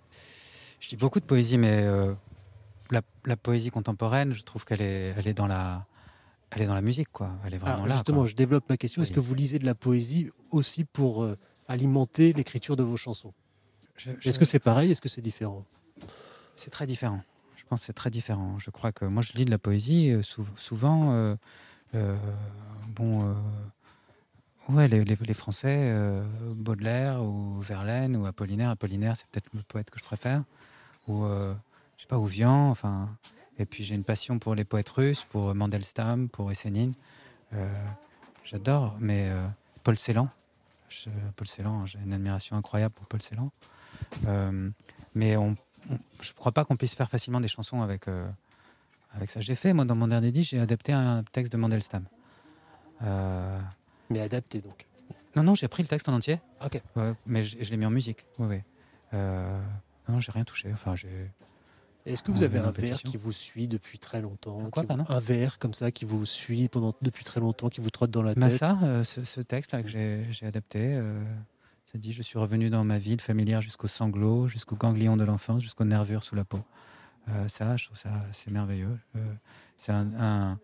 Je lis beaucoup de poésie, mais euh, la, la poésie contemporaine, je trouve qu'elle est, elle est dans la, elle est dans la musique, quoi. Elle est vraiment Alors, là. Justement, quoi. je développe ma question. Oui. Est-ce que vous lisez de la poésie aussi pour euh, alimenter l'écriture de vos chansons? je, je... Est-ce que c'est pareil? Est-ce que c'est différent? C'est très différent. Je pense que c'est très différent. Je crois que moi, je lis de la poésie euh, sou- souvent. Euh, euh, bon. Euh, Ouais, les, les, les Français, euh, Baudelaire ou Verlaine ou Apollinaire. Apollinaire, c'est peut-être le poète que je préfère. Ou, euh, je sais pas, ou Vian. Enfin, et puis j'ai une passion pour les poètes russes, pour Mandelstam, pour Essénine. Euh, j'adore. Mais euh, Paul Celan, je, Paul Celan, j'ai une admiration incroyable pour Paul Celan. Euh, mais on, on, je ne crois pas qu'on puisse faire facilement des chansons avec, euh, avec ça. J'ai fait, moi, dans mon dernier disque, j'ai adapté un texte de Mandelstam. Euh, Mais adapté, donc. Non, non, j'ai pris le texte en entier. Ok. Ouais, mais je, je l'ai mis en musique. Ouais, ouais. Euh, non, j'ai rien touché. Enfin, j'ai. Est-ce que vous avez un vers qui vous suit depuis très longtemps? Quoi, vous, un vers comme ça qui vous suit pendant, depuis très longtemps, qui vous trotte dans la tête? Massa, euh, ce, ce texte-là que j'ai, j'ai adapté, euh, ça dit « Je suis revenu dans ma ville familière jusqu'aux sanglots, jusqu'aux ganglions de l'enfance, jusqu'aux nervures sous la peau. Euh, » Ça, je trouve ça c'est merveilleux. Euh, c'est un, un,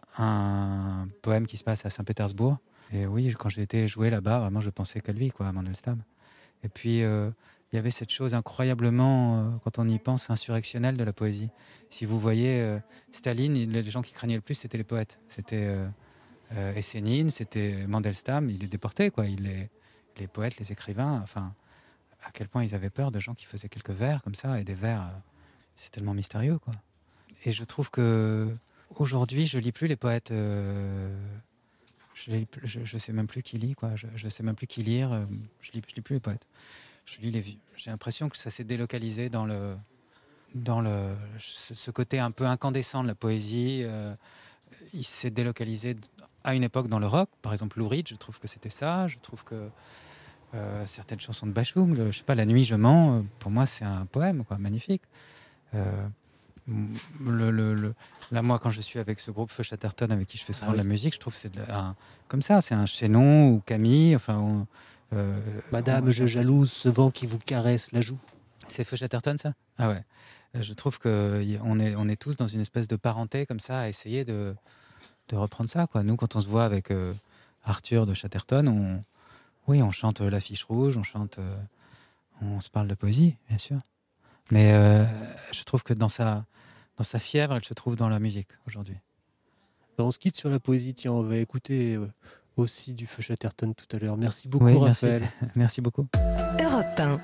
un poème qui se passe à Saint-Pétersbourg. Et oui, quand j'ai été joué là-bas, vraiment, je pensais qu'à lui, quoi, à Mandelstam. Et puis, euh, il y avait cette chose incroyablement, euh, quand on y pense, insurrectionnelle de la poésie. Si vous voyez euh, Staline, les gens qui craignaient le plus, c'était les poètes. C'était euh, euh, Essénine, c'était Mandelstam. Il les déportait, quoi. Il les, les poètes, les écrivains, enfin, à quel point ils avaient peur de gens qui faisaient quelques vers comme ça. Et des vers, euh, c'est tellement mystérieux, quoi. Et je trouve que aujourd'hui, je lis plus les poètes... Euh, Je ne sais même plus qui lit, quoi. Je ne sais même plus qui lire. Euh, je lis, je lis plus les poètes. Je lis les vieux. J'ai l'impression que ça s'est délocalisé dans le, dans le, ce, ce côté un peu incandescent de la poésie. Euh, il s'est délocalisé à une époque dans le rock. Par exemple, Lou Reed, je trouve que c'était ça. Je trouve que euh, certaines chansons de Bachung, le, je sais pas, La nuit je mens, euh, pour moi c'est un poème, quoi, magnifique. Euh, Le, le, le, là, moi, quand je suis avec ce groupe Feu Chatterton, avec qui je fais souvent ah oui. de la musique, je trouve que c'est de la, un, comme ça, c'est un Chénon ou Camille. Enfin, on, euh, Madame, on, je jalouse ce vent qui vous caresse la joue. C'est Feu Chatterton, ça? Ah ouais. Je trouve qu'on est, on est tous dans une espèce de parenté comme ça, à essayer de, de reprendre ça, quoi. Nous, quand on se voit avec euh, Arthur de Chatterton, on, oui, on chante L'Affiche Rouge, on chante, euh, on se parle de poésie, bien sûr. Mais euh, je trouve que dans sa, dans sa fièvre, elle se trouve dans la musique aujourd'hui. On se quitte sur la poésie. Tiens, on va écouter aussi du Feu Chatterton tout à l'heure. Merci beaucoup, oui, Raphaël. Merci, merci beaucoup. Europe un.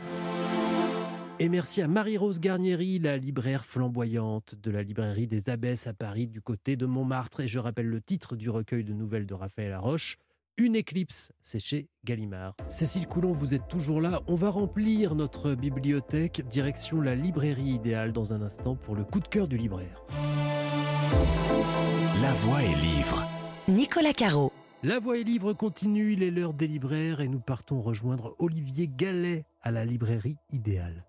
Et merci à Marie-Rose Garnieri, la libraire flamboyante de la librairie des Abbesses à Paris, du côté de Montmartre. Et je rappelle le titre du recueil de nouvelles de Raphaël Laroche. Une éclipse, c'est chez Gallimard. Cécile Coulon, vous êtes toujours là. On va remplir notre bibliothèque. Direction la librairie idéale dans un instant pour le coup de cœur du libraire. La Voix est livre. Nicolas Caro. La Voix est livre continue, il est l'heure des libraires et nous partons rejoindre Olivier Gallet à la librairie idéale.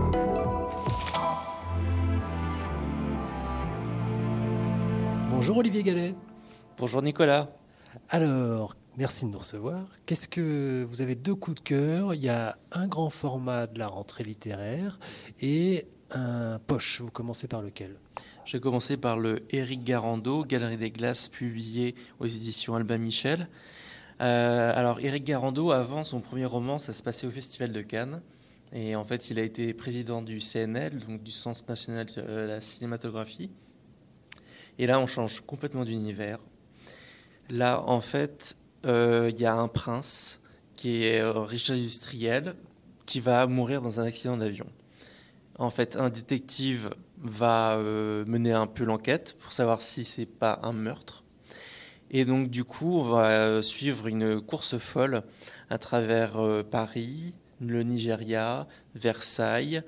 Bonjour Olivier Gallet. Bonjour Nicolas. Alors, merci de nous recevoir. Qu'est-ce que vous avez deux coups de cœur? Il y a un grand format de la rentrée littéraire et un poche. Vous commencez par lequel? Je vais commencer par le Éric Garando, Galerie des Glaces, publié aux éditions Albin Michel. Euh, alors, Éric Garando, avant son premier roman, ça se passait au Festival de Cannes. Et en fait, il a été président du C N L, donc du Centre national de la cinématographie. Et là, on change complètement d'univers. Là, en fait, il euh, y a un prince qui est euh, riche industriel qui va mourir dans un accident d'avion. En fait, un détective va euh, mener un peu l'enquête pour savoir si c'est pas un meurtre. Et donc, du coup, on va suivre une course folle à travers euh, Paris, le Nigeria, Versailles,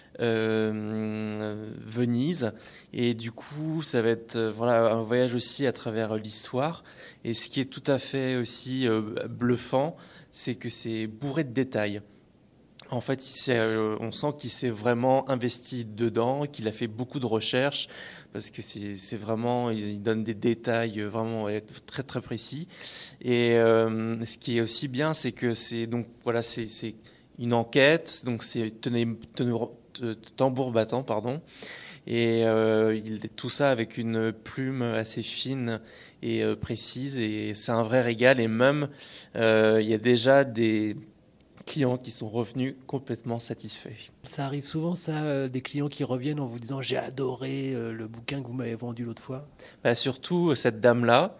euh, Venise. Et du coup, ça va être euh, voilà, un voyage aussi à travers l'histoire. Et ce qui est tout à fait aussi euh, bluffant, c'est que c'est bourré de détails. En fait, il s'est, euh, on sent qu'il s'est vraiment investi dedans, qu'il a fait beaucoup de recherches, parce que c'est, c'est vraiment, il donne des détails vraiment ouais, très très précis. Et euh, ce qui est aussi bien, c'est que c'est donc voilà, c'est, c'est une enquête, donc c'est tenez, tenez, tambour battant, pardon. Et euh, il, tout ça avec une plume assez fine et euh, précise, et c'est un vrai régal. Et même, euh, il y a déjà des clients qui sont revenus complètement satisfaits. Ça arrive souvent, ça, euh, des clients qui reviennent en vous disant « j'ai adoré euh, le bouquin que vous m'avez vendu l'autre fois ». Bah, surtout cette dame-là,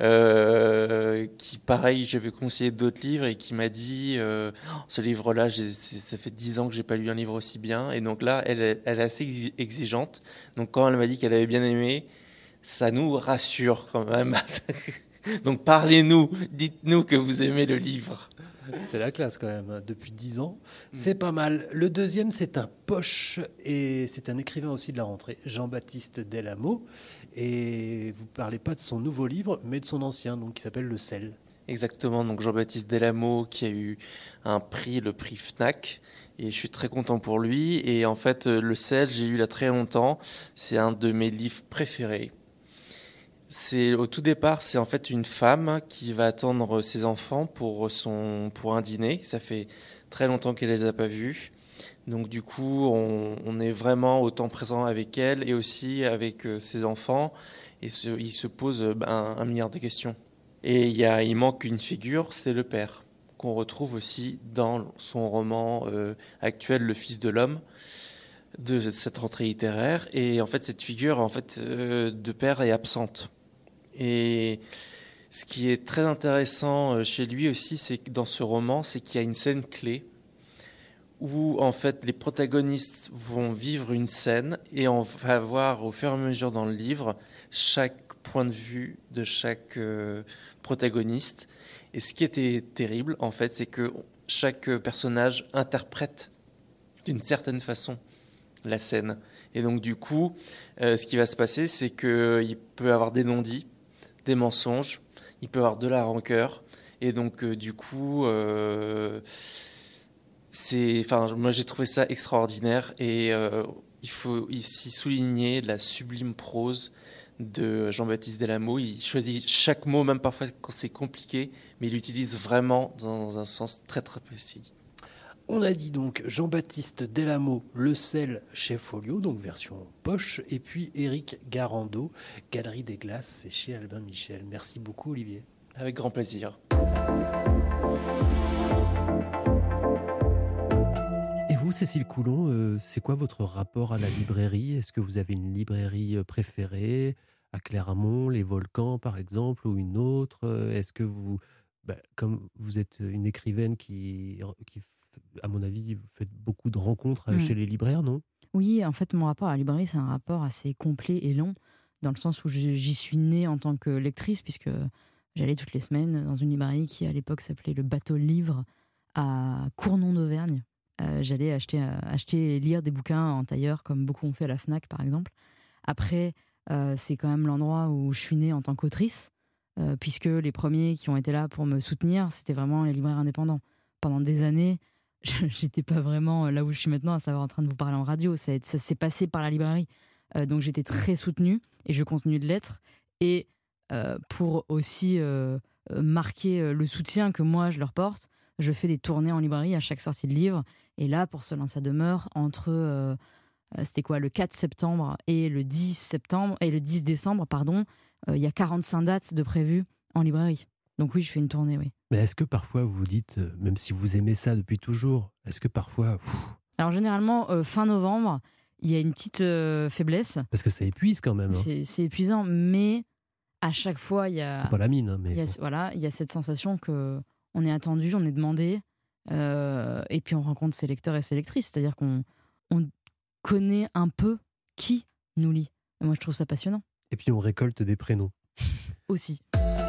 euh, qui, pareil, j'avais conseillé d'autres livres et qui m'a dit euh, « ce livre-là, j'ai, ça fait dix ans que je n'ai pas lu un livre aussi bien ». Et donc là, elle, elle est assez exigeante. Donc quand elle m'a dit qu'elle avait bien aimé, ça nous rassure quand même. Donc parlez-nous, dites-nous que vous aimez le livre. C'est la classe quand même, depuis dix ans. C'est pas mal. Le deuxième, c'est un poche et c'est un écrivain aussi de la rentrée, Jean-Baptiste Delamo. Et vous ne parlez pas de son nouveau livre, mais de son ancien, donc, qui s'appelle Le Sel. Exactement, donc Jean-Baptiste Delamo qui a eu un prix, le prix Fnac. Et je suis très content pour lui. Et en fait, Le Sel, j'ai eu là très longtemps. C'est un de mes livres préférés. C'est, au tout départ, c'est en fait une femme qui va attendre ses enfants pour, son, pour un dîner. Ça fait très longtemps qu'elle ne les a pas vus. Donc du coup, on, on est vraiment autant présent avec elle et aussi avec euh, ses enfants. Et ce, il se pose ben, un, un milliard de questions. Et il, y a, il manque une figure, c'est le père, qu'on retrouve aussi dans son roman euh, actuel, Le Fils de l'homme, de cette rentrée littéraire. Et en fait, cette figure en fait, euh, de père est absente. Et ce qui est très intéressant chez lui aussi, c'est que dans ce roman, c'est qu'il y a une scène clé où en fait les protagonistes vont vivre une scène et on va voir au fur et à mesure dans le livre chaque point de vue de chaque euh, protagoniste. Et ce qui était terrible, en fait, c'est que chaque personnage interprète d'une certaine façon la scène. Et donc du coup, euh, ce qui va se passer, c'est qu'il peut avoir des non-dits, des mensonges, il peut avoir de la rancœur, et donc euh, du coup, euh, c'est, enfin, moi j'ai trouvé ça extraordinaire, et euh, il faut ici souligner la sublime prose de Jean-Baptiste Delamo. Il choisit chaque mot, même parfois quand c'est compliqué, mais il l'utilise vraiment dans un sens très très précis. On a dit donc Jean-Baptiste Delamo, Le Sel chez Folio, donc version poche, et puis Éric Garando, Galerie des Glaces, c'est chez Albin Michel. Merci beaucoup Olivier. Avec grand plaisir. Et vous, Cécile Coulon, euh, c'est quoi votre rapport à la librairie ? Est-ce que vous avez une librairie préférée à Clermont, les Volcans par exemple, ou une autre ? Est-ce que vous, bah, comme vous êtes une écrivaine qui, qui à mon avis, vous faites beaucoup de rencontres mmh. chez les libraires, non ? Oui, en fait, mon rapport à la librairie, c'est un rapport assez complet et long, dans le sens où j'y suis née en tant que lectrice, puisque j'allais toutes les semaines dans une librairie qui, à l'époque, s'appelait le Bateau Livre, à Cournon d'Auvergne. Euh, j'allais acheter, euh, acheter et lire des bouquins en tailleur, comme beaucoup ont fait à la Fnac, par exemple. Après, euh, c'est quand même l'endroit où je suis née en tant qu'autrice, euh, puisque les premiers qui ont été là pour me soutenir, c'était vraiment les libraires indépendants. Pendant des années, j'étais pas vraiment là où je suis maintenant, à savoir en train de vous parler en radio. Ça, ça s'est passé par la librairie. Euh, donc j'étais très soutenue et je continue de l'être. Et euh, pour aussi euh, marquer le soutien que moi je leur porte, je fais des tournées en librairie à chaque sortie de livre. Et là, pour Seul en sa demeure, entre euh, c'était quoi, le quatre septembre et le dix septembre et le dix décembre, pardon, il euh, y a quarante-cinq dates de prévues en librairie. Donc oui, je fais une tournée, oui. Mais est-ce que parfois vous vous dites, euh, même si vous aimez ça depuis toujours, est-ce que parfois... pff, Alors généralement, euh, fin novembre, il y a une petite euh, faiblesse. parce que ça épuise quand même. Hein. C'est, c'est épuisant, mais à chaque fois, il y a, C'est pas la mine, hein, mais il y a, bon. voilà, il y a cette sensation que on est attendu, on est demandé, euh, et puis on rencontre ses lecteurs et ses lectrices. C'est-à-dire qu'on on connaît un peu qui nous lit. Et moi, je trouve ça passionnant Et puis on récolte des prénoms. aussi.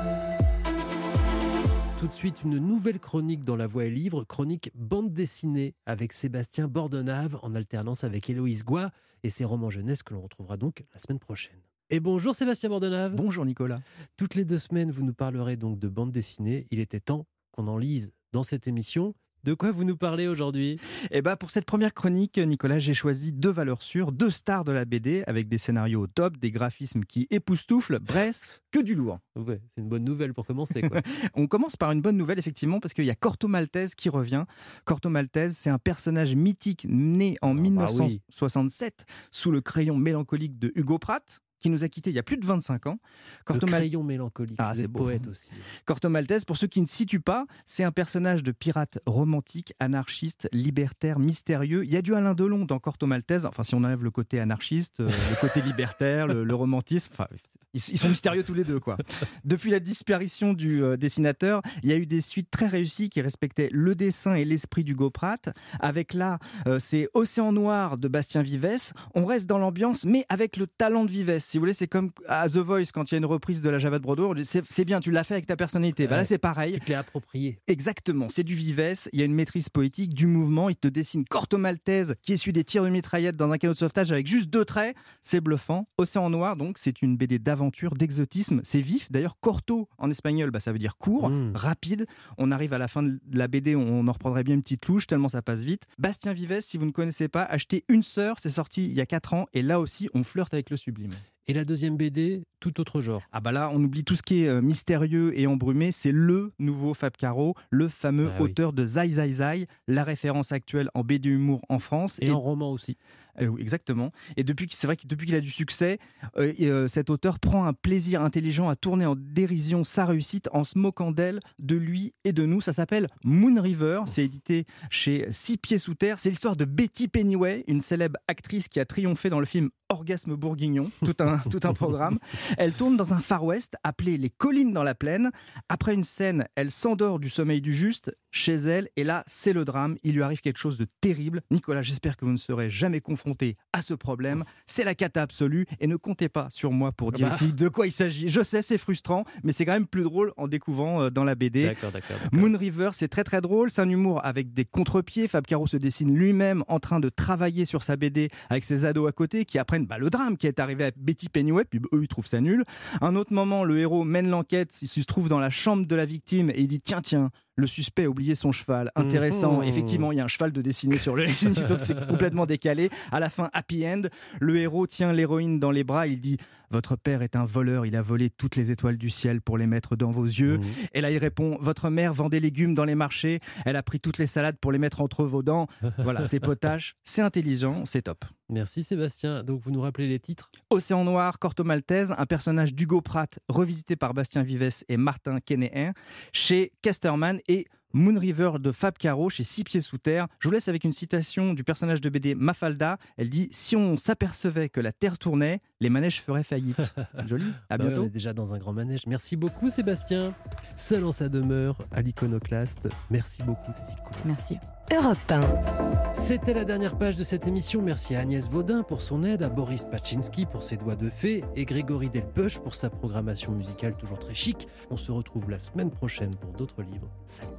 Tout de suite, une nouvelle chronique dans La Voix et Livre, chronique bande dessinée avec Sébastien Bordenave en alternance avec Héloïse Goua et ses romans jeunesse que l'on retrouvera donc la semaine prochaine. Et bonjour Sébastien Bordenave. Bonjour Nicolas. Toutes les deux semaines, vous nous parlerez donc de bande dessinée. Il était temps qu'on en lise dans cette émission. De quoi vous nous parlez aujourd'hui ? Et bah pour cette première chronique, Nicolas, j'ai choisi deux valeurs sûres, deux stars de la B D avec des scénarios au top, des graphismes qui époustouflent, bref, que du lourd. Ouais, c'est une bonne nouvelle pour commencer, quoi. On commence par une bonne nouvelle, effectivement, parce qu'il y a Corto Maltese qui revient. Corto Maltese, c'est un personnage mythique né en Ah, bah mille neuf cent soixante-sept sous le crayon mélancolique de Hugo Pratt, qui nous a quittés il y a plus de vingt-cinq ans. Le Mal- crayon mélancolique, Ah, vous c'est êtes beau. poète aussi. Corto Maltese, pour ceux qui ne situent pas, c'est un personnage de pirate romantique, anarchiste, libertaire, mystérieux. Il y a du Alain Delon dans Corto Maltese, enfin si on enlève le côté anarchiste, euh, le côté libertaire, le, le romantisme, enfin, ils, ils sont mystérieux tous les deux, quoi. Depuis la disparition du euh, dessinateur, il y a eu des suites très réussies qui respectaient le dessin et l'esprit d'Hugo Pratt. Avec là, euh, c'est Océan Noir de Bastien Vivès. On reste dans l'ambiance, mais avec le talent de Vivès. Si vous voulez, c'est comme à The Voice, quand il y a une reprise de la Java de Broadway, on dit, c'est, c'est bien, tu l'as fait avec ta personnalité. Bah là, Ouais. c'est pareil. Tu te l'es approprié. Exactement, c'est du Vivès, il y a une maîtrise poétique, du mouvement, il te dessine Corto Maltese qui essuie des tirs de mitraillette dans un canot de sauvetage avec juste deux traits, c'est bluffant. Océan Noir, donc, c'est une B D d'aventure, d'exotisme, c'est vif. D'ailleurs, Corto en espagnol, bah, ça veut dire court, Mmh. rapide. On arrive à la fin de la B D, on en reprendrait bien une petite louche, tellement ça passe vite. Bastien Vivès, si vous ne connaissez pas, achetez Une Sœur, c'est sorti il y a quatre ans, et là aussi, on flirte avec le sublime. Et la deuxième B D, tout autre genre. Ah bah là, on oublie tout ce qui est euh, mystérieux et embrumé. C'est le nouveau Fab Caro, le fameux Ah oui. auteur de Zai Zai Zai, la référence actuelle en B D humour en France. Et, en roman aussi. Euh, oui, exactement. Et depuis, que- c'est vrai que depuis qu'il a du succès, euh, et, euh, cet auteur prend un plaisir intelligent à tourner en dérision sa réussite en se moquant d'elle, de lui et de nous. Ça s'appelle Moon River. C'est édité chez Six Pieds Sous Terre. C'est l'histoire de Betty Pennyway, une célèbre actrice qui a triomphé dans le film Orgasme Bourguignon, tout un, tout un programme. Elle tourne dans un Far West appelé Les Collines dans la Plaine. Après une scène, elle s'endort du sommeil du juste chez elle. Et là, c'est le drame. Il lui arrive quelque chose de terrible. Nicolas, j'espère que vous ne serez jamais confronté à ce problème. C'est la cata absolue. Et ne comptez pas sur moi pour dire Bah. ici de quoi il s'agit. Je sais, c'est frustrant, mais c'est quand même plus drôle en découvrant euh, dans la B D. D'accord, d'accord. d'accord. Moon River, c'est très très drôle, c'est un humour avec des contre-pieds. Fab Caro se dessine lui-même en train de travailler sur sa B D avec ses ados à côté qui apprennent bah, le drame qui est arrivé à Betty Pennyway, puis eux ils trouvent ça nul. Un autre moment, le héros mène l'enquête, il se trouve dans la chambre de la victime et il dit tiens tiens, le suspect a oublié son cheval. Intéressant. Mmh. Effectivement, il y a un cheval de dessiné sur le donc c'est complètement décalé. À la fin, happy end. Le héros tient l'héroïne dans les bras. Il dit votre père est un voleur. Il a volé toutes les étoiles du ciel pour les mettre dans vos yeux. Mmh. Et là, il répond votre mère vend des légumes dans les marchés. Elle a pris toutes les salades pour les mettre entre vos dents. Voilà, c'est potache, c'est intelligent, c'est top. Merci Sébastien. Donc vous nous rappelez les titres ? Océan Noir, Corto Maltese, un personnage d'Hugo Pratt revisité par Bastien Vivès et Martin Kénéen chez Casterman et Moon River de Fab Caro chez Six Pieds Sous Terre. Je vous laisse avec une citation du personnage de B D Mafalda. Elle dit « Si on s'apercevait que la Terre tournait, les manèges feraient faillite. » Joli, à Bah ouais, bientôt. on est déjà dans un grand manège. Merci beaucoup Sébastien. Seul en sa demeure, à l'Iconoclaste. Merci beaucoup Cécile Coulon. Merci. Europe un. C'était la dernière page de cette émission. Merci à Agnès Vaudin pour son aide, à Boris Pachinski pour ses doigts de fée et Grégory Delpeuch pour sa programmation musicale toujours très chic. On se retrouve la semaine prochaine pour d'autres livres. Salut.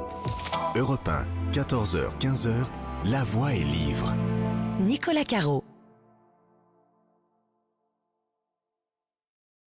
Europe un, quatorze heures quinze, La Voix et Livre. Nicolas Caro.